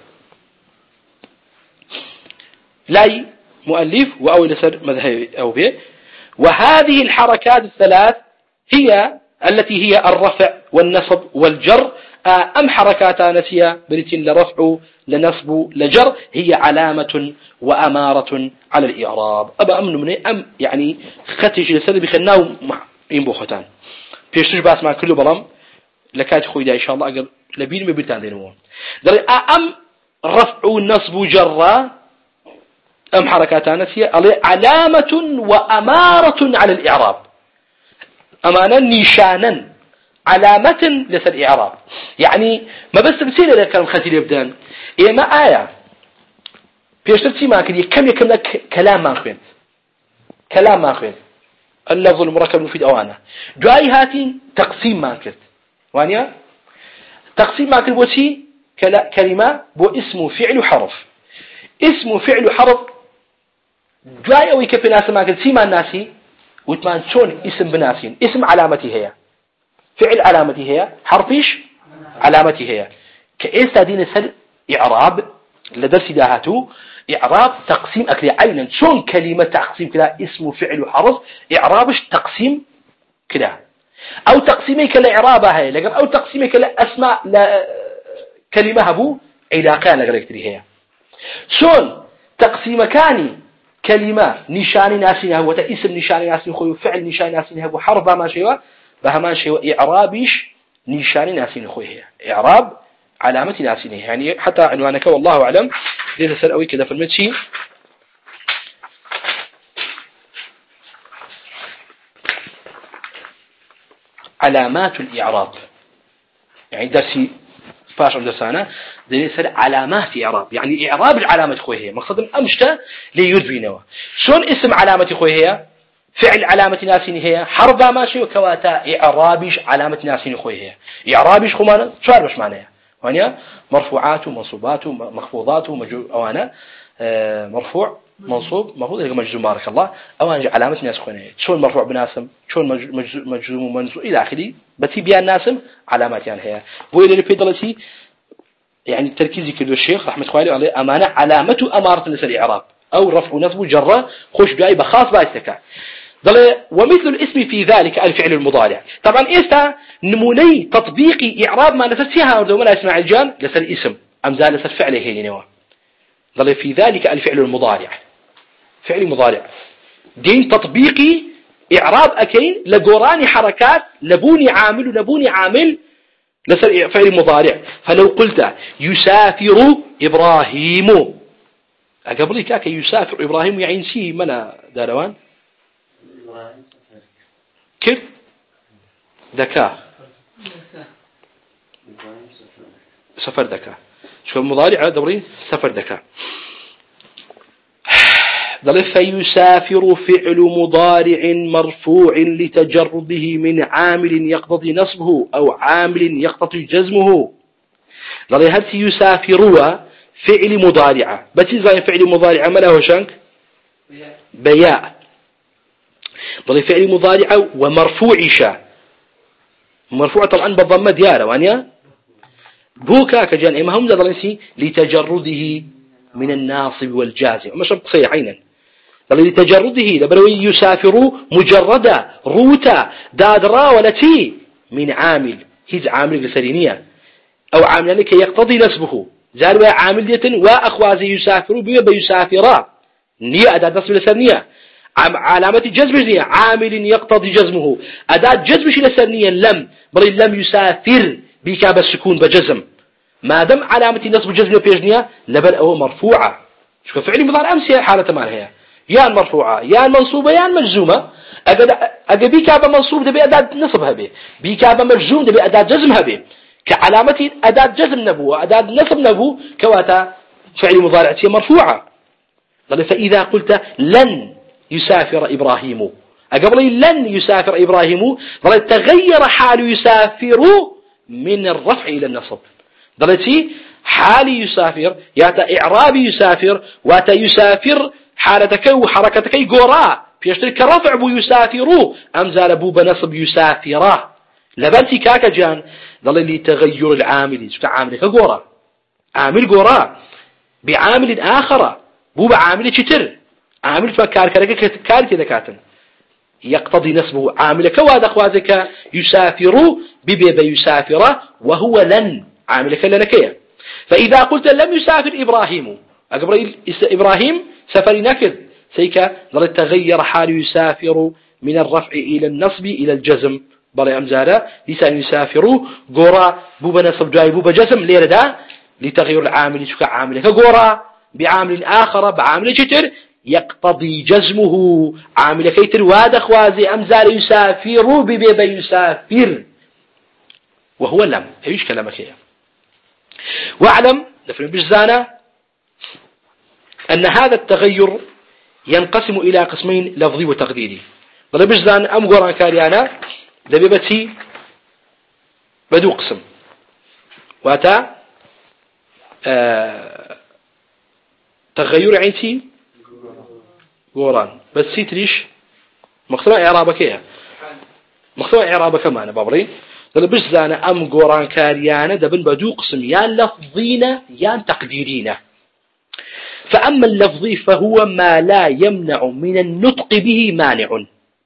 لاي مؤلف وأول سر مذهب أو به وهذه الحركات الثلاث هي التي هي الرفع والنصب والجر أم حركات نسيا بريتين لرفع لنصب لجر هي علامة وأمارة على الإعراب أبا أمن من أم يعني ختش لسد بخناه ينبوختان بيشتش باس مع كل بلام لكات خويدا إن شاء الله أقل لبين مبتان دينوهم دل أم رفع نصب جر أم حركات نسيا علامة وأمارة على الإعراب أمانا نشانا علامة لسد إعراب يعني ما بس بسيلة لكلام ختيل يبدان إيه ما آية بيشترتي ما كده كم يكم لك كلام ما أخوين كلام ما أخوين اللفظ المركب المفيد أوانا دعاي هاتي تقسيم ما كرت وانيا تقسيم ما كرت بوشي كلمة بو اسم فعل وحرف اسم فعل وحرف دعاي أوي كيف ناس ما كرت سيما الناسي وتمان شون اسم بناسين اسم علامتي هي فعل علامتي هي حرفيش علامتي هي كإيستا دين السر إعراب لدرس داهاتو إعراب تقسيم أكلي عينا شون كلمة تقسيم كلا اسم فعل وحرف إعرابش تقسيم كلا أو تقسيمي كلا إعرابها هي لقب أو تقسيمي كلا أسماء لا كلمة هبو علاقان لقريكتري هي شون تقسيم كاني كلمة نشان ناسينها هو اسم نشان ناسين خوي فعل نشان ناسينها هو حرف ما شيء بهمان شيء إعرابيش نشان ناسين خوي هي إعراب علامة ناسينه يعني حتى عنوانك والله أعلم ليس سلأوي كذا في المتشي علامات الإعراب يعني درسي فاش عم درسانا ليس علامات إعراب يعني إعراب العلامة خوي هي مقصد أمشته ليدبينوا شون اسم علامة خوي هي فعل علامة ناسين هي حرف ماشي وكواتا إعرابيش علامة ناسين خوي هي إعرابيش خمانة شعر مش معناه وانيا مرفوعات ومنصوبات ومخفوضات ومجوانا آه مرفوع منصوب مفروض يلقى مجزوم بارك الله اوان علامه ناس خوينه شلون مرفوع بناسم شلون مجزوم ومنصوب الى اخره بتي بيان ناسم علامات يعني هي بو اللي في دلتي يعني تركيزي كده الشيخ رحمه الله عليه امانه علامه اماره الاعراب او رفع نصب جره خوش جاي بخاص باستك ضل ومثل الاسم في ذلك الفعل المضارع طبعا إيستا نموني تطبيقي إعراب ما نفسها أردو ما لا يسمع الجان لسر اسم أمزال لسر فعله هي نوا ضل في ذلك الفعل المضارع فعل مضارع دين تطبيقي إعراب أكين لقراني حركات لبوني عامل ولبوني عامل لسر فعل مضارع فلو قلت يسافر إبراهيم أقبلي كاك يسافر إبراهيم يعني سي منا داروان كيف ذكاء سفر ذكاء شو المضارع دوري سفر ذكاء ضل فيسافر فعل مضارع مرفوع لتجرده من عامل يقتضي نصبه أو عامل يقتضي جزمه ضل هل يسافروا فعل مضارع بتزاي فعل مضارع ما له شنك بياء ضل فعل مضارع ومرفوع شاء مرفوع طبعا بالضمه دياره وانيا بوكا كجان اما هم ضلنسي لتجرده من الناصب والجازم مش قصي عينا ضل لتجرده لبروي يسافروا مجردا روتا دادرا ولتي من عامل هيز عامل بسرينيه او عامل لك يقتضي نسبه زال عامل ديتن واخوازي يسافروا بيسافرا نيه اداه نصب لسرنيه علامة جزم نية عامل يقتضي جزمه أداة جزمش لسرنيا لم بل لم يسافر بكاب السكون بجزم ما دام علامة نصب جزم بيجنية لبل أو مرفوعة شو فعلي مضارع أمس هي حالة مال هي يا المرفوعة يا المنصوبة يا المجزومة أجا بكاب منصوب ده بأداة نصبها به بكاب مجزوم ده بأداة جزمها به كعلامة أداة جزم نبوة أداة نصب نبو كواتا فعل مضارع هي مرفوعة فإذا قلت لن يسافر إبراهيم قبل لن يسافر إبراهيم ظل تغير حال يسافر من الرفع إلى النصب ظلتي حال يسافر ياتا إعراب يسافر واتا يسافر حالتك وحركتك قراء بيشترك رفع بو يسافر أمزال بو بنصب يسافره لبنتي كاكا جان ظل لي تغير العامل عاملك قراء عامل قراء بعامل آخر بو بعامل شتر عامل فكار كارك كار كذا كاتن يقتضي نسبه عامل كواد أخواتك يسافر ببيب يسافر وهو لن عامل كلنكيا. فإذا قلت لم يسافر إبراهيم إبراهيم سفر نكد سيكا ظل تغير حال يسافر من الرفع إلى النصب إلى الجزم بل أمزالا لسان يسافر قرى بوب نصب جاي بوب جزم ليردا لتغير العامل شكا عامل كقرى بعامل آخر بعامل جتر يقتضي جزمه عامل كيتر واد خوازي أمزال يسافر ببيب يسافر وهو لم ايش كلامك يا واعلم نفهم بجزانا أن هذا التغير ينقسم إلى قسمين لفظي وتقديري. ضل بجزان أم قران كاريانا دبيبتي بدو قسم واتا آه تغير عينتي قران بس سيتريش مقصود إعرابك يا مقصود إعرابك معنا بابرين. ضل بجزان أم قران كاريانا دبن بدو قسم يان لفظين يان تقديرين. فأما اللفظي فهو ما لا يمنع من النطق به مانع.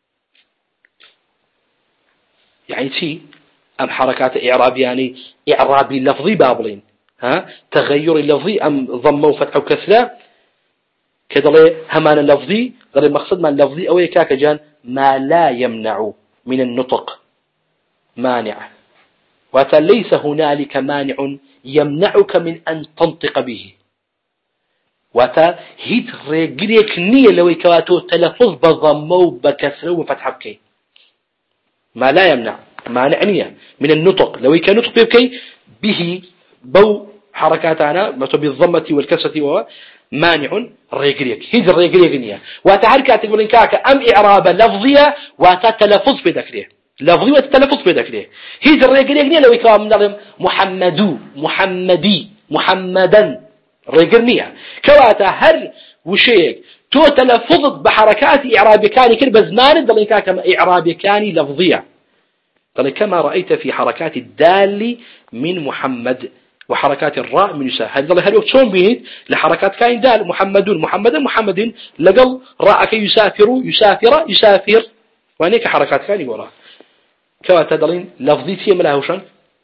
يعني شيء أم حركات إعراب يعني إعرابي لفظي بابلين ها تغير اللفظي أم ضم وفتح وكسرة كذا همان اللفظي غير المقصد من اللفظي أو يكاك جان ما لا يمنع من النطق مانع وليس هنالك مانع يمنعك من أن تنطق به واتا هيت رجليك نية لو يكواتو تلفظ بضمه وبكسره وفتح بكي ما لا يمنع مانع نية من النطق لو كان نطق بكي به بو حركاتنا مثل بالضمة والكسرة وهو مانع رجليك هيت رجليك نية واتا حركات يقول إنكاك أم إعراب لفظية واتا تلفظ بذكره لفظي وتلفظ بذكره هيت رجليك نية لو يكوام محمدو محمدي محمدا ريقرنية كواتا هر وشيك تو تلفظت بحركات إعرابي كاني كل بزمان ضل كما إعرابي كاني لفظية ضل كما رأيت في حركات الدال من محمد وحركات الراء من يسافر هذا ضل هل شلون بينت لحركات كائن دال محمدون محمدا محمد لقل راءك يسافر يسافر يسافر وانيك حركات كائن وراء كواتا ضلين لفظيتي ملاه وشان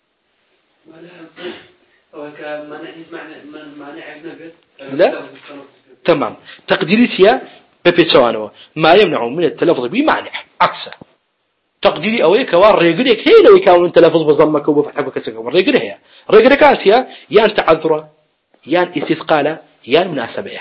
لا تمام تقديريتيا ببيتوانو ما يمنع من التلفظ بمعنى عكسه تقديري أو يكوار رجلك هي لو يكون التلفظ بضمك وبفتحك وكسرك رجل هي رجل كاسيا يان تعذر يان استثقال يان مناسبة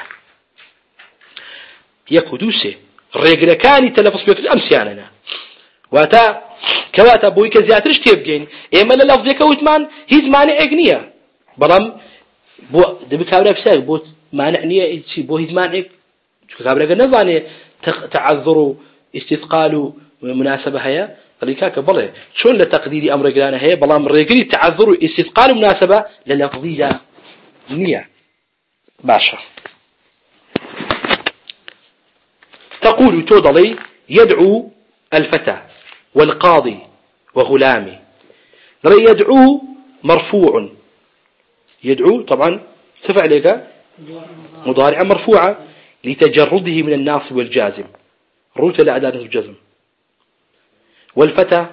يكودوسه رجل كان تلفظ بك الأمس يعني واتا كواتا بويك زياترش تبجين إما اللفظ يكوتمان هيز معنى إغنية بلام بو دبي كابرا بساق بو معنى شيء بو هيز معنى كابرا قلنا تعذر استثقال مناسبة هيا فليكاك بله شون لتقدير أمر رجلان هيا بلام رجلي تعذر استثقال مناسبة للفظية نية باشا تقول تودلي يدعو الفتى والقاضي وغلامي يدعو مرفوع يدعو طبعا تفعلك مضارع مرفوعة لتجرده من الناصب والجازم روت لأداة الجزم والفتى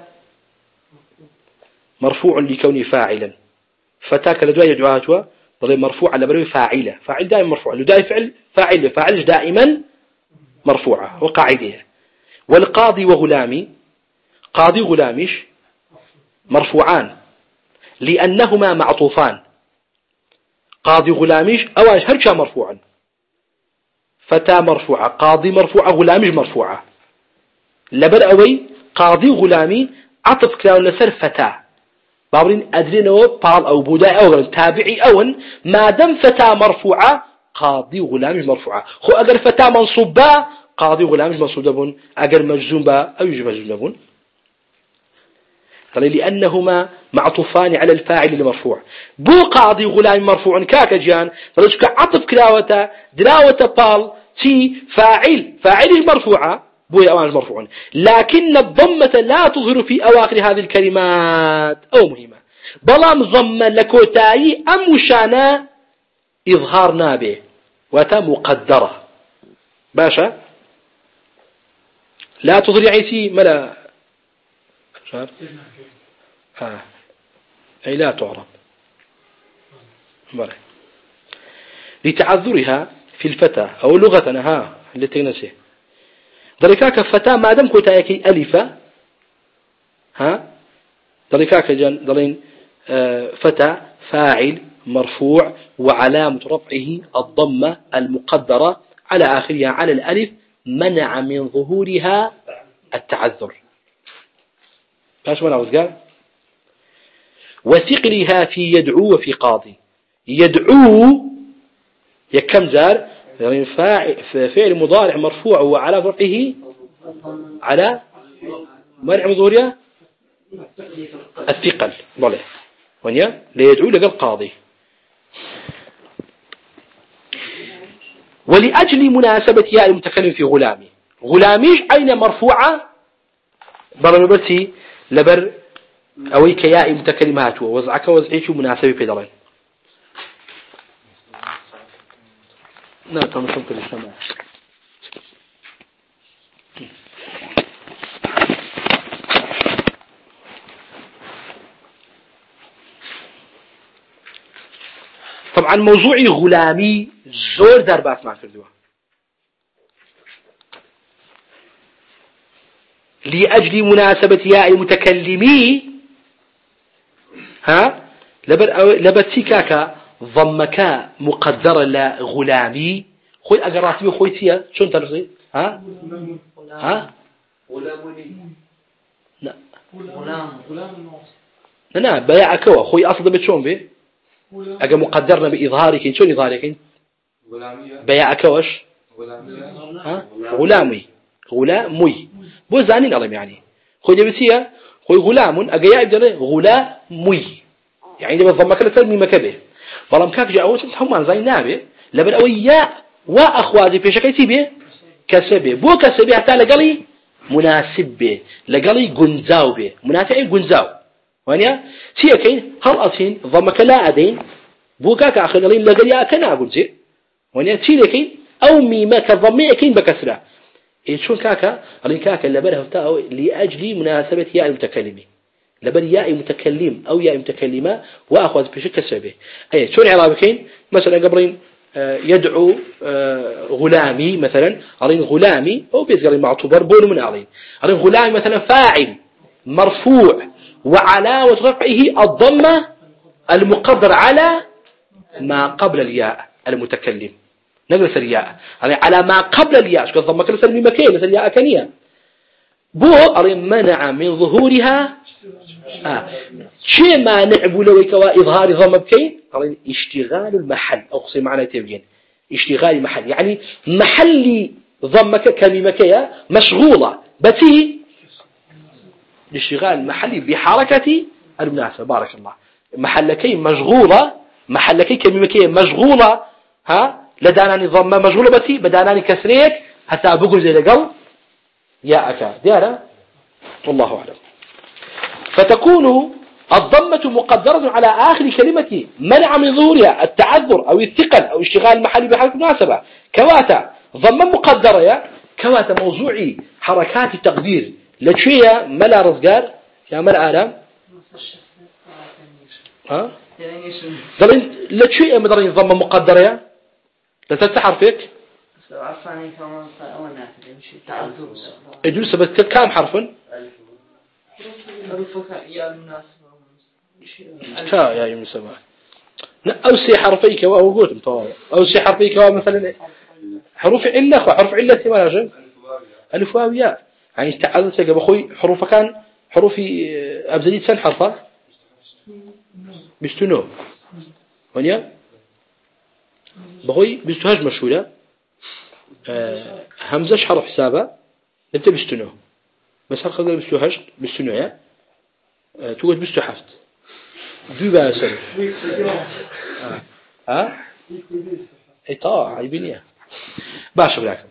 مرفوع لكونه فاعلا فتاك لدواء يدعواتها ضل مرفوع على بروي فاعلة فاعل دائما مرفوع لدواء فعل فاعل فاعل دائما مرفوعة وقاعدها والقاضي وغلامي قاضي غلامش مرفوعان لأنهما معطوفان قاضي غلامش أواش هرشا مرفوعا فتى مرفوعة قاضي مرفوعة غلامش مرفوعة لبر أوي قاضي غلامي عطف كلاو لسر فتى بابرين أدرينه بال أو بوداء أو تابعي أون ما دام فتى مرفوعة قاضي غلامش مرفوعة خو أجر فتى منصوبة قاضي غلامش منصوبة أجر مجزوم با أو يجي مجزوم قال لأنهما معطوفان على الفاعل المرفوع بو قاضي غلام مرفوع كاك جان فلسك عطف كلاوة دلاوة بال تي فاعل فاعل المرفوعة بو أوان مرفوع لكن الضمة لا تظهر في أواخر هذه الكلمات أو مهمة بلام ضمة لكوتاي أم وشانا إظهار نابه وتا مقدرة باشا لا تظهر عيسي ملا شعر آه. أي لا تعرب بله. لتعذرها في الفتى أو لغتنا ها التي نسيه ذلك فتى ما دام كنت أكي ألفة ها ذلك جن ضلين آه فتى فاعل مرفوع وعلامة رفعه الضمة المقدرة على آخرها على الألف منع من ظهورها التعذر ايش ما نعوز قال وثقلها في يدعو وفي قاضي يدعو يكم زار يعني فعل مضارع مرفوع وعلى رفعه على منع من ظهورها الثقل ضله ونيا لا يدعو لقى القاضي ولأجل مناسبة ياء المتكلم في غلامي غلاميش أين مرفوعة برنبتي لبر أوي كياء متكلمات ووزعك وزعيش مناسبة في دلين لا تنصب الإسلام طبعا موضوعي غلامي زور دربات مع كردوه لأجل مناسبة ياء المتكلمي ها لبر لبتيكاك ضمك مقدرة لغلامي خوي أقراتي خوي تيا شون ترسي ها ها غلامني لا غلام غلام لا بيعك خوي أصل بتشون به أجا مقدرنا بإظهارك شون إظهارك بيعك وش ها غلامي غلامي بو زانين الله يعني خوي جبتيا خوي غلام أجا يعبد غلامي يعني ده ضمك لسلمي مكبه بلام كاك جاءوا هم زي نابه لبن أوياء وأخواتي في شكل تبيه كسبه بو كسبه حتى لقلي مناسب به لقلي جنزاو به مناسب جنزاو وانيا سيا كين هل أصين ضمك لا أدين بو كاك آخر قلي لقلي أكنا أقولزي وانيا سيا كين أو ميما كضمي كين بكسره إيه شو كاكا قلي كاكا لبره فتاة لأجل مناسبة ياء المتكلمين لبر ياء متكلم أو ياء متكلمة وأخوات بشكل كسبه أي شو العرابكين مثلا قبلين يدعو غلامي مثلا أرين غلامي أو بيزقلين معتبر بون من أرين أرين غلامي مثلا فاعل مرفوع وعلامة رفعه الضمة المقدر على ما قبل الياء المتكلم نقول الياء على ما قبل الياء شو الضمة كل سلمي مكين مثل ياء كنية بو أرين منع من ظهورها آه. شيء ما نعبو لويك وإظهار ضم بكين أرين اشتغال المحل أقصي معنى تبين اشتغال المحل يعني محل ضمك كلمك مشغولة بتي الاشتغال المحلي بحركة المناسبة بارك الله محلكي مشغولة محلكي كلمك مشغولة ها لداناني ضم مشغولة بتي بداناني كسريك حتى بقول زي لقل يا أكا ديارة والله أعلم فتكون الضمة مقدرة على آخر كلمة منع من ظهورها التعذر أو الثقل أو اشتغال المحل بحركة مناسبة كواتا ضمة مقدرة يا كواتا موضوعي حركات التقدير لشيء ملا رزقار يا ملا آلام ها ضمن لشيء مدرين ضمة مقدرة يا لتتحر فيك عفاني كمان أنا مش تعذر يجوز بس كم حرفا حروفك يا الناس كا يا يمسما أو سي حرفيك أو قوتم طوال أو سي حرفيك مثلا حروف علة أخو حرف علة ما نجم ألف واو ياء يعني تعذرت يا بخوي حروف كان حروفي أبزديد سن حرفة بستنو ونيا بخوي بستهاج مشهولة أه همزة حرف حسابة نبتة بستنو بس هل قدر بستهاج بستنو يا أه توجد بستو حفت في بقى سنة ها اي طاع عيبينيها باشا بلاكم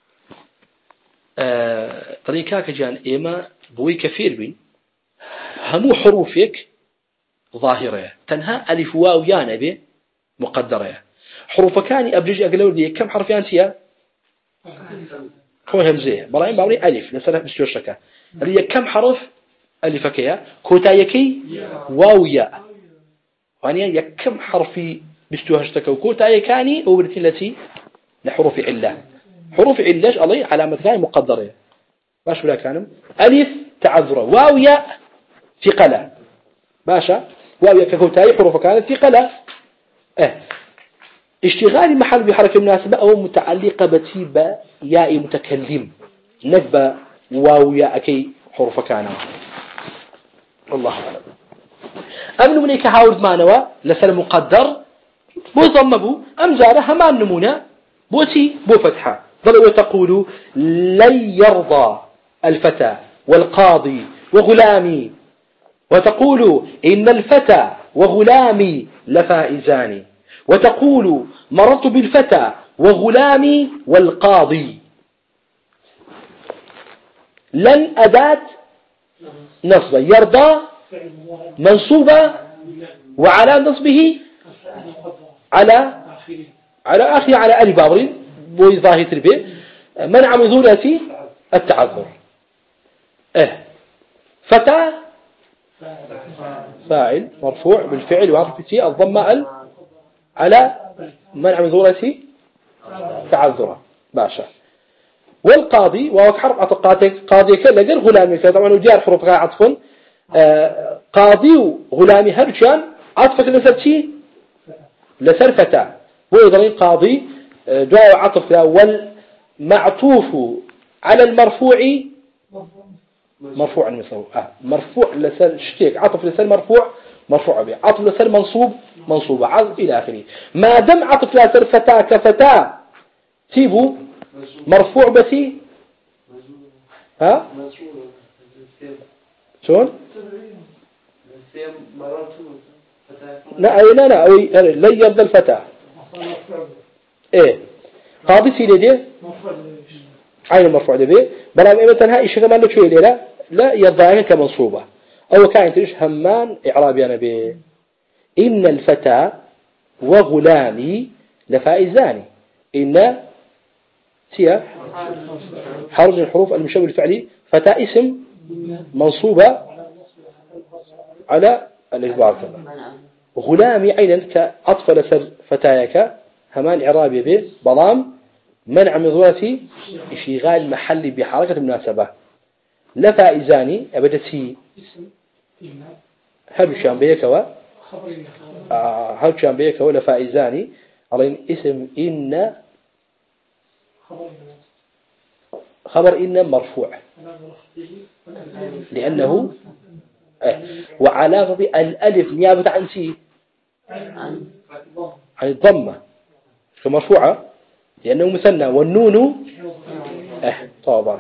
أه طريقاك جان إيما بوي كثير بين همو حروفك ظاهرة تنها ألف واو يا نبي مقدرة حروف كاني أبرج أقلو دي كم حرف يانسيا خو همزة براين بابني ألف لسنة بستوشكا اللي كم حرف ألف كيا كوتايكي واو ياء يعني كم حرفي بستوشكا وكوتايكاني وبرتي التي لحروف علة حروف علة الله علامة غاية مقدرة باش ولا كانم ألف تعذر واو ياء ثقلة باشا واو ياء كوتاي حروف كانت ثقلة اه اشتغال محل بحركة مناسبة أو متعلقة بتيبة ياء متكلم نكبة واو ياء كي حروف كانوا الله أعلم أمن منك هاورد مانوا لسل مقدر بو ضمبو أم زاره همان نمونا بوتي بو فتحة ضلوا تقول لن يرضى الفتى والقاضي وغلامي وتقول إن الفتى وغلامي لفائزان وتقول مررت بالفتى وغلامي والقاضي لن أداة نصب يرضى منصوبة وعلى نصبه على على أخي على ألي بابري بوي ظاهر تربيه منع مذولة التعذر اه فتى فاعل مرفوع بالفعل وعطف فيه الضمة ال على منع مذولة تعذر باشا والقاضي وهو حرف عطف قاضي كاللجر غلامي طبعا وجار حروف عطف آه قاضي وغلامي هرشان عطفك لسر شيء لسر فتى هو يضرين قاضي آه دعاء عطف والمعطوف على المرفوع مرفوع مثله آه مرفوع لسر شتيك عطف لسر مرفوع مرفوع به عطف لسر منصوب منصوب عطف إلى آخره ما دام عطف لسر فتى كفتى تيبو مرفوع بسي ها شون لا لا لا لن يرضى الفتى ايه قاضي سيدي دي عين مرفوع به بلا مثلا هاي شيء ما له شيء لا لا يرضى كمنصوبه او كان تريش همان اعرابي انا به ان الفتى وغلامي لفائزان ان هي حرج الحروف المشبه الفعلي فتى اسم منصوبة على الإجبار غلامي أيضا كأطف لسر فتايك همان إعرابي به بلام منع مضواتي إشغال محلي بحركة مناسبة لفائزاني أبدتي هبشان بيكوا هبشان بيكوا لفائزاني على اسم إن خبر إن مرفوع لأنه وعلاقة الألف نيابة عن سي عن الضمة كمرفوعة لأنه مثنى والنون اه طبعا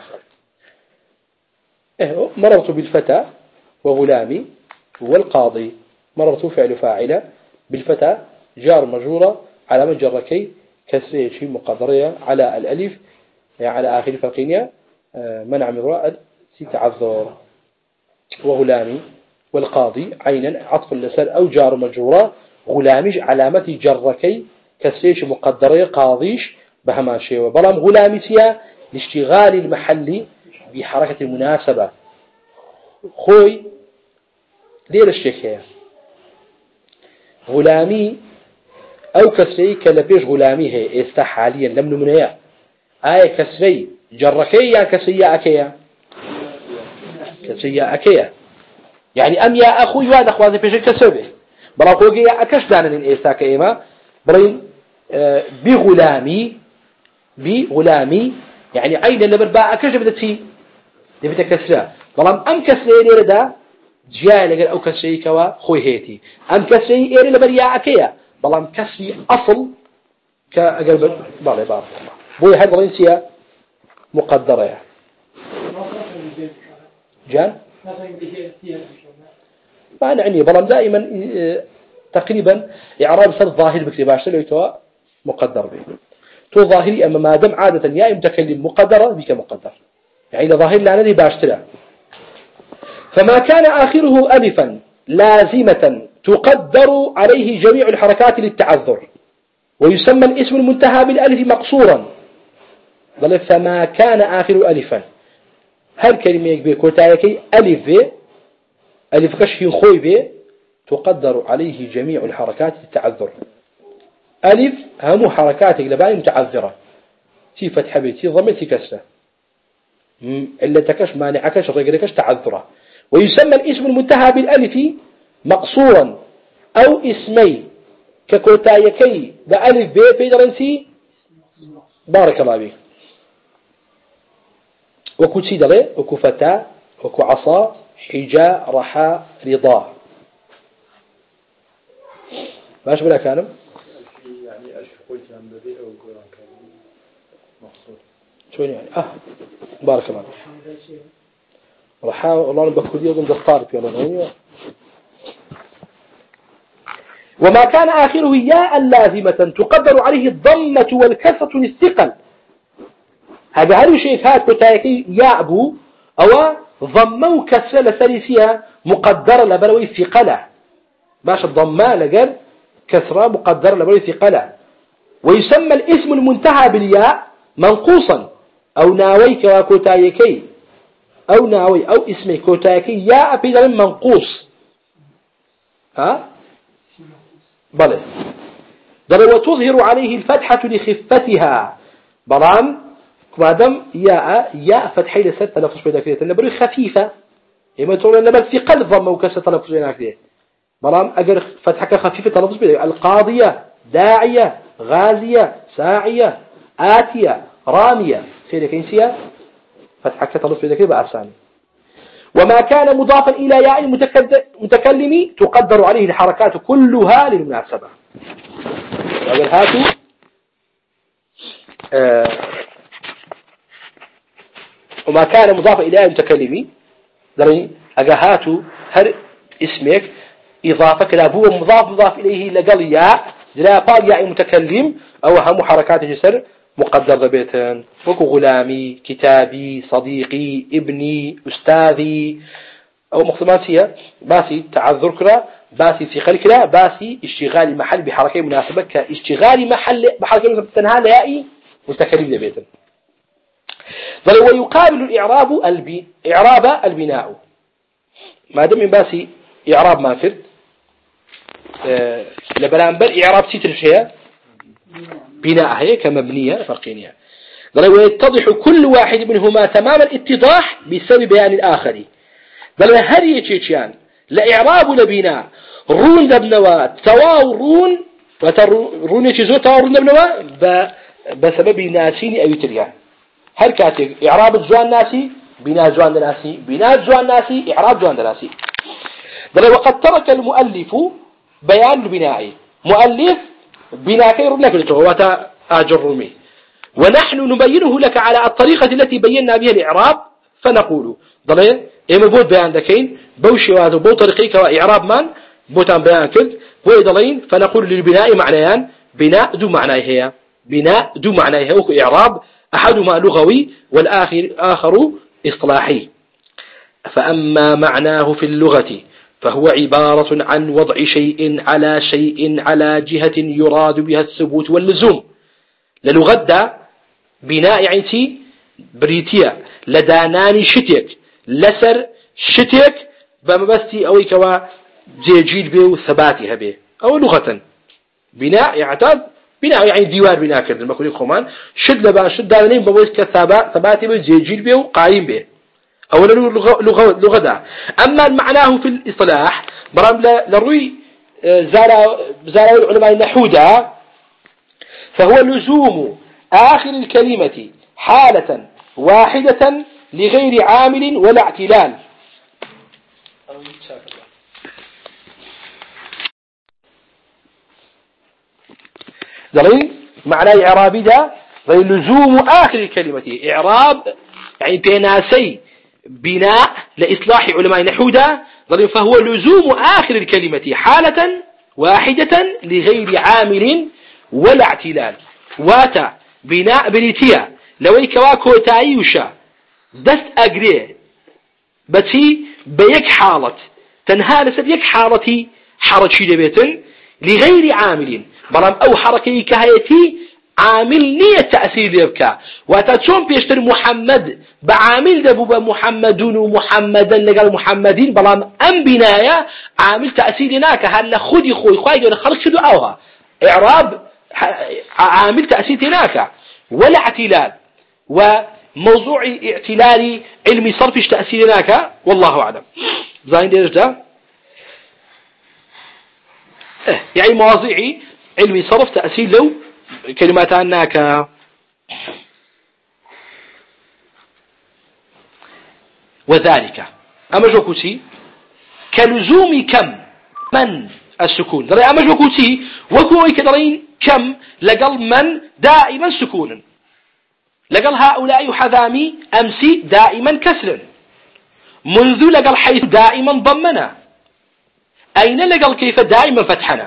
اه مررت بالفتى وغلامي والقاضي مررت فعل فاعلة بالفتى جار مجرورة على من جركي كسر شيء مقدرية على الألف يعني على آخر فرقينيا منع مضراء تعذر وغلامي والقاضي عينا عطف اللسان أو جار مجرورة غلاميش علامة جركي كسيش مقدرية قاضيش بهمان شيء وبلام غلامي سيا لاشتغال المحل بحركة المناسبة خوي ليه الشيخ غلامي أو كسري كلبيش غلامي هي استا حاليا لم نمنيا آية كسري جركي يا كسري أكيا كسري أكيا يعني أم يا أخوي وهذا أخواني بيش كسبه بلا قوي يا أكش دانا استا كيما برين آه بغلامي بغلامي يعني عين اللي برباع أكش بدتي بدت كسرة بلام أم كسري لردا جاء لقى أو كسري كوا خوي هيتي أم كسري إيري لبريا أكيا بلام كسري أصل كأقرب بالي بارك الله بوي هذا رئيسية مقدرة جان ما نعني بلام دائما تقريبا إعراب سر ظاهر بكتباش لو مقدر به تو ظاهري أما ما دام عادة يا متكلم مقدرة بك مقدر يعني ظاهر لا ندي باشترى فما كان آخره ألفا لازمة تقدر عليه جميع الحركات للتعذر ويسمى الاسم المنتهى بالألف مقصورا ضل فما كان آخر ألفا هل كلمة يكبي كوتايكي ألف في ألف كشف خوي به تقدر عليه جميع الحركات التعذر ألف هم حركاتك لبعض متعذرة تي فتحة بيتي ضمة تي كسرة إلا تكش مانعكش رجلكش تعذرة ويسمى الاسم المنتهى بالألف مقصورا أو اسمي ككوتايكي بألف ب في درنسي بارك الله بك وكو تسيدلي وكو فتاة وكو عصا حجاء رحاء رضا باش بلا كانم يعني ألف قلت عن بديء أو قرآن كريم مقصود شو يعني اه بارك الله فيك رحاء والله بكوديه ضمن الطالب يا الله وما كان آخره ياء لازمة تقدر عليه الضمة والكسرة للثقل هذا هل شيء هات كتايكي ياء أبو أو ضمة وكسرة لسلسية مقدرة لبلوي ثقلة باش الضمة لقر كسرة مقدرة لبلوي ثقلة ويسمى الاسم المنتهى بالياء منقوصا أو ناويك وكتايكي أو ناوي أو اسمي كتايكي ياء بيدا من منقوص ها بلى بل وتظهر عليه الفتحة لخفتها بلان بعدم ياء ياء فتحي لست تلفظ بينها كده تنبري خفيفة إما تقول لما ثقل ضم وكسر تلفظ بينها كده بلان أجر فتحك خفيفة تلفظ بينها القاضية داعية غازية ساعية آتية رامية سيدة كينسية فتحك تلفظ بينها كده بأسان وما كان مضافا إلى ياء المتكلم تقدر عليه الحركات كلها للمناسبة وقال هاتوا آه وما كان مضافا إلى ياء المتكلم درني أقا هاتوا هر اسمك إضافة كلا هو مضاف مضاف إليه لقل ياء لا قال ياء المتكلم أو هم حركات جسر مقدر ذبيتان وكو غلامي كتابي صديقي ابني أستاذي أو مقدمات هي باسي تعذر كرا باسي ثقل كرا باسي اشتغال محل بحركة مناسبة كاشتغال محل بحركة مناسبة تنهى ليائي متكلم ذبيتان ظل ويقابل الإعراب البي إعراب البناء ما دام من باسي إعراب ما فرد أه لبلانبر إعراب سيتر شيء بناء هي كمبنية فرقينية ظل ويتضح كل واحد منهما تمام الاتضاح بسبب بيان الآخر ظل هل يتشيشان لإعراب لبناء رون دبنوا تواو رون وترون يتشيزو تواو رون دبنوا بسبب ناسين أو يتريان هل كاتب إعراب الزوان ناسي بناء زوان ناسي بناء زوان ناسي إعراب زوان ناسي ظل وقد ترك المؤلف بيان البناء مؤلف بناء كير لك وتا أجرمي ونحن نبينه لك على الطريقة التي بينا بها الإعراب فنقول ضل إما بود بيان ذكين بوشي وهذا بو طريقك وإعراب من بوتان بيان كد بو ضلين فنقول للبناء معنيان بناء دو معناه هي بناء دو معناه هي وإعراب أحدهما لغوي والآخر آخر إصطلاحي فأما معناه في اللغة فهو عبارة عن وضع شيء على شيء على جهة يراد بها الثبوت واللزوم للغة دا بناء عينتي بريتيا لداناني شتيك لسر شتيك بمبستي أو كوا جيجيل به ثباتها به أو لغة بناء يعتاد بناء يعني ديوار بناء كرد المكولين خمان شد لبا شد دانين بمويس كثباتي به جيجيل به وقايم به أو لغة لغة لغة دا أما معناه في الإصلاح برام لروي زارا زارا العلماء النحودا فهو لزوم آخر الكلمة حالة واحدة لغير عامل ولا اعتلال دليل معنى إعرابي دا لزوم آخر الكلمة إعراب يعني بيناسي بناء لإصلاح علماء نحودا فهو لزوم آخر الكلمة حالة واحدة لغير عامل ولا اعتلال واتا بناء بريتيا لوي كواكو تايوشا دست أقريه بتي بيك حالة تنهى لسب يك حالتي حركي لبيتن لغير عامل بلام أو حركي كهيتي عامل نية تأثير يبكى وتتشون بيشتر محمد بعامل دبوب محمدون ومحمدا لقال محمدين بلام أم بناية عامل تأثير هناك هل خدي خوي خوي خلق شدو أوها إعراب عامل تأثير هناك ولا اعتلال وموضوع اعتلالي علمي صرفش تأثير هناك والله أعلم زين ديرش ده إيه يعني مواضيعي علمي صرف تأثير لو كلمات هناك وذلك أما جوكوتي كلزوم كم من السكون دري أما جوكوتي وكوي كدرين كم لقل من دائما سكونا لقل هؤلاء حذامي أمسي دائما كسرا منذ لقل حيث دائما ضمنا أين لقل كيف دائما فتحنا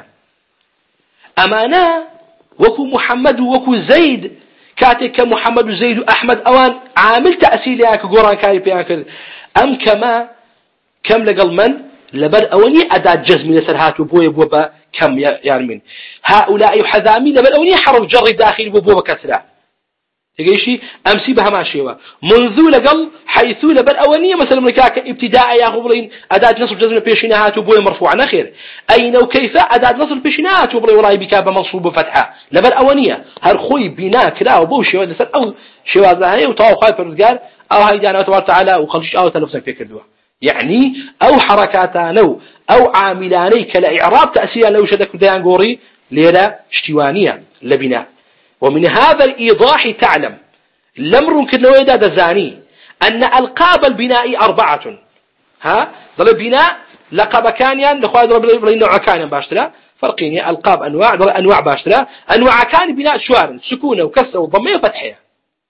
أمانا وكو محمد وكو زيد كاتك محمد وزيد وأحمد أوان عامل تأثير ياك قران كاري بياك أم كما كم لقل من لبر أوني أداة جزم لسرهات وبوي بوبا كم يعني هؤلاء حذامي لبر أوني حرف جر داخل وبوبا كسرة تقولي أمسي بها ماشيوا منذ لقل حيث لبر أونية مثلا ملكاك ابتداء يا غبرين أداة نصب جزم بيشناهات وبوي مرفوعة خير أين وكيف أداة نصب بيشناهات وبري وراي بكابة منصوب فتحة لبر أونية هرخوي بناء كلا وبوشي ودسر أو شواذ هاي وطاو خايف الرجال أو هاي جانا تبارك تعالى وخلش أو تلفسن في كردوه يعني أو حركاتانو أو عاملاني كالإعراب تأثيرا لو شدك ديان قوري ليرا اشتوانية لبناء ومن هذا الإيضاح تعلم لمر كنو يداد زاني أن ألقاب البناء أربعة ها ضل البناء لقب كانيان لخواد رب نوع كان باشترا فرقين ألقاب أنواع ضل أنواع باشترا أنواع كان بناء شوار سكون وكسر وضمه وفتحه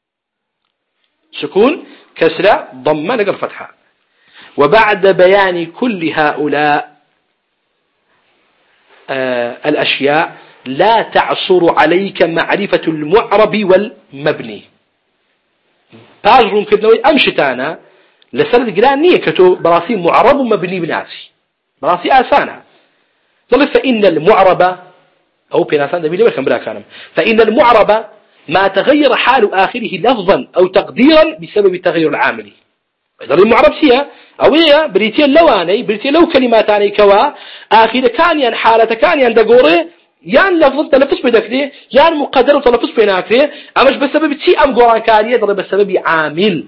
سكون كسر ضمه نقر فتحه وبعد بيان كل هؤلاء آه الأشياء لا تعصر عليك معرفة المعرب والمبني باجرون كدنوي أمشتانا لسرد قرانية كتو براسي معرب ومبني بناسي براسي آسانا ظل فإن المعرب أو بناسان دبيل وكم بلا كانم فإن المعرب ما تغير حال آخره لفظا أو تقديرا بسبب التغير العاملي ظل المعرب سيا أويا بريتين لواني بريتين لو كلماتاني كوا آخر كان ين حالة كان ين دقوري يان لفظ تلفظ بدكري يان مقدر وتلفظ بيناكري أمش بسبب تي أم قران كارية ضرب بسبب عامل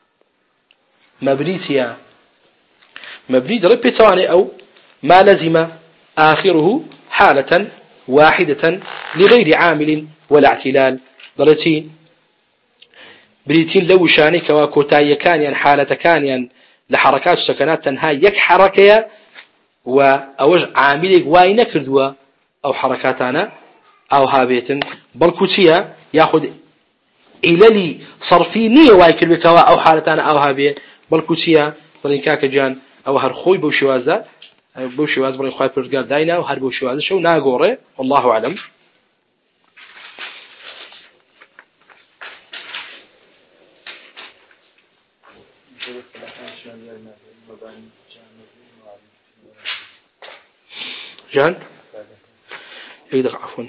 مبني سيا مبني ضرب بتواني أو ما لزم آخره حالة واحدة لغير عامل ولا اعتلال ضرتين بريتين لو شاني كوا كوتاي كان ين حالة كان ين لحركات سكنات تنهاي يك حركة وأوج عاملك واين كردوا أو حركاتنا أو هابيتن بالكوتية يأخذ إلى لي صرفينية وايكل بكوا أو حالتنا أو هابية بالكوتية طرين كاك جان أو هرخوي بوشوازة بوشواز بري خايف رجال داينا وهر بوشواز شو ناقورة والله أعلم. جان ايدك عفوا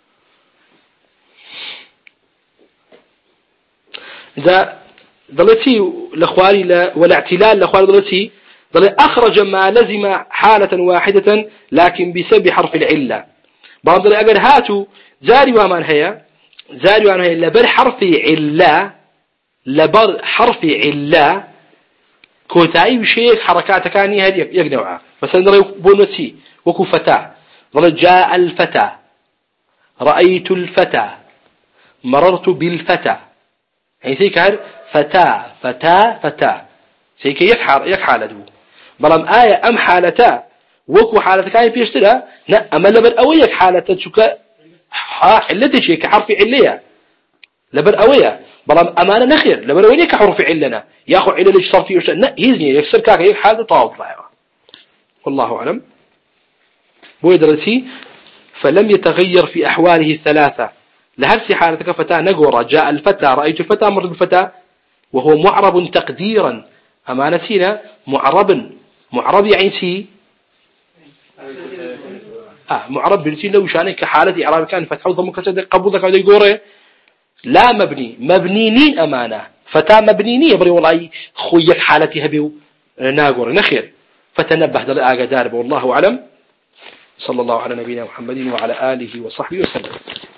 إذا ضلتي لأخواري ولا اعتلال لأخواري ضلتي ضل أخرج ما لزم حالة واحدة لكن بسبب حرف العلة بعض ضل أجر هاتوا زاري ومان هي زاري ومان هي لبر حرف علة لبر حرف علة كوتاي وشيك حركات كاني هذه يقنعها مثلا ضل بونتي وكو فتاة ضل جاء الفتى رأيت الفتى مررت بالفتى يعني سيكهر فتى فتى فتى سيك يكحر يكحال دو بلام آية أم حالتا وكو حالتا كاي بيشترى لا أما لبر أويك حالتا شكا حلتي شيء كحرف عليا لبر أويا بلام أمانة نخير لبر أويك كحرف علنا ياخو علة ليش صار فيه لا يزني يكسر كاك يك حالة طاوط والله أعلم بويدرتي فلم يتغير في أحواله الثلاثة لهرسي حالتك فتاة نقورة جاء الفتى رأيت الفتى مرد الفتى وهو معرب تقديرا أما نسينا معرب معرب يعني سي آه معرب بنسي لو شانك كحالة إعراب كان فتح وضم كسد قبضك هذا يقوله لا مبني مبنينين أمانة فتا مبنينية بري والله خويك حالتي هبيو ناقور نخير فتنبه دل آقا دارب والله أعلم. صلى الله على نبينا محمد وعلى آله وصحبه وسلم.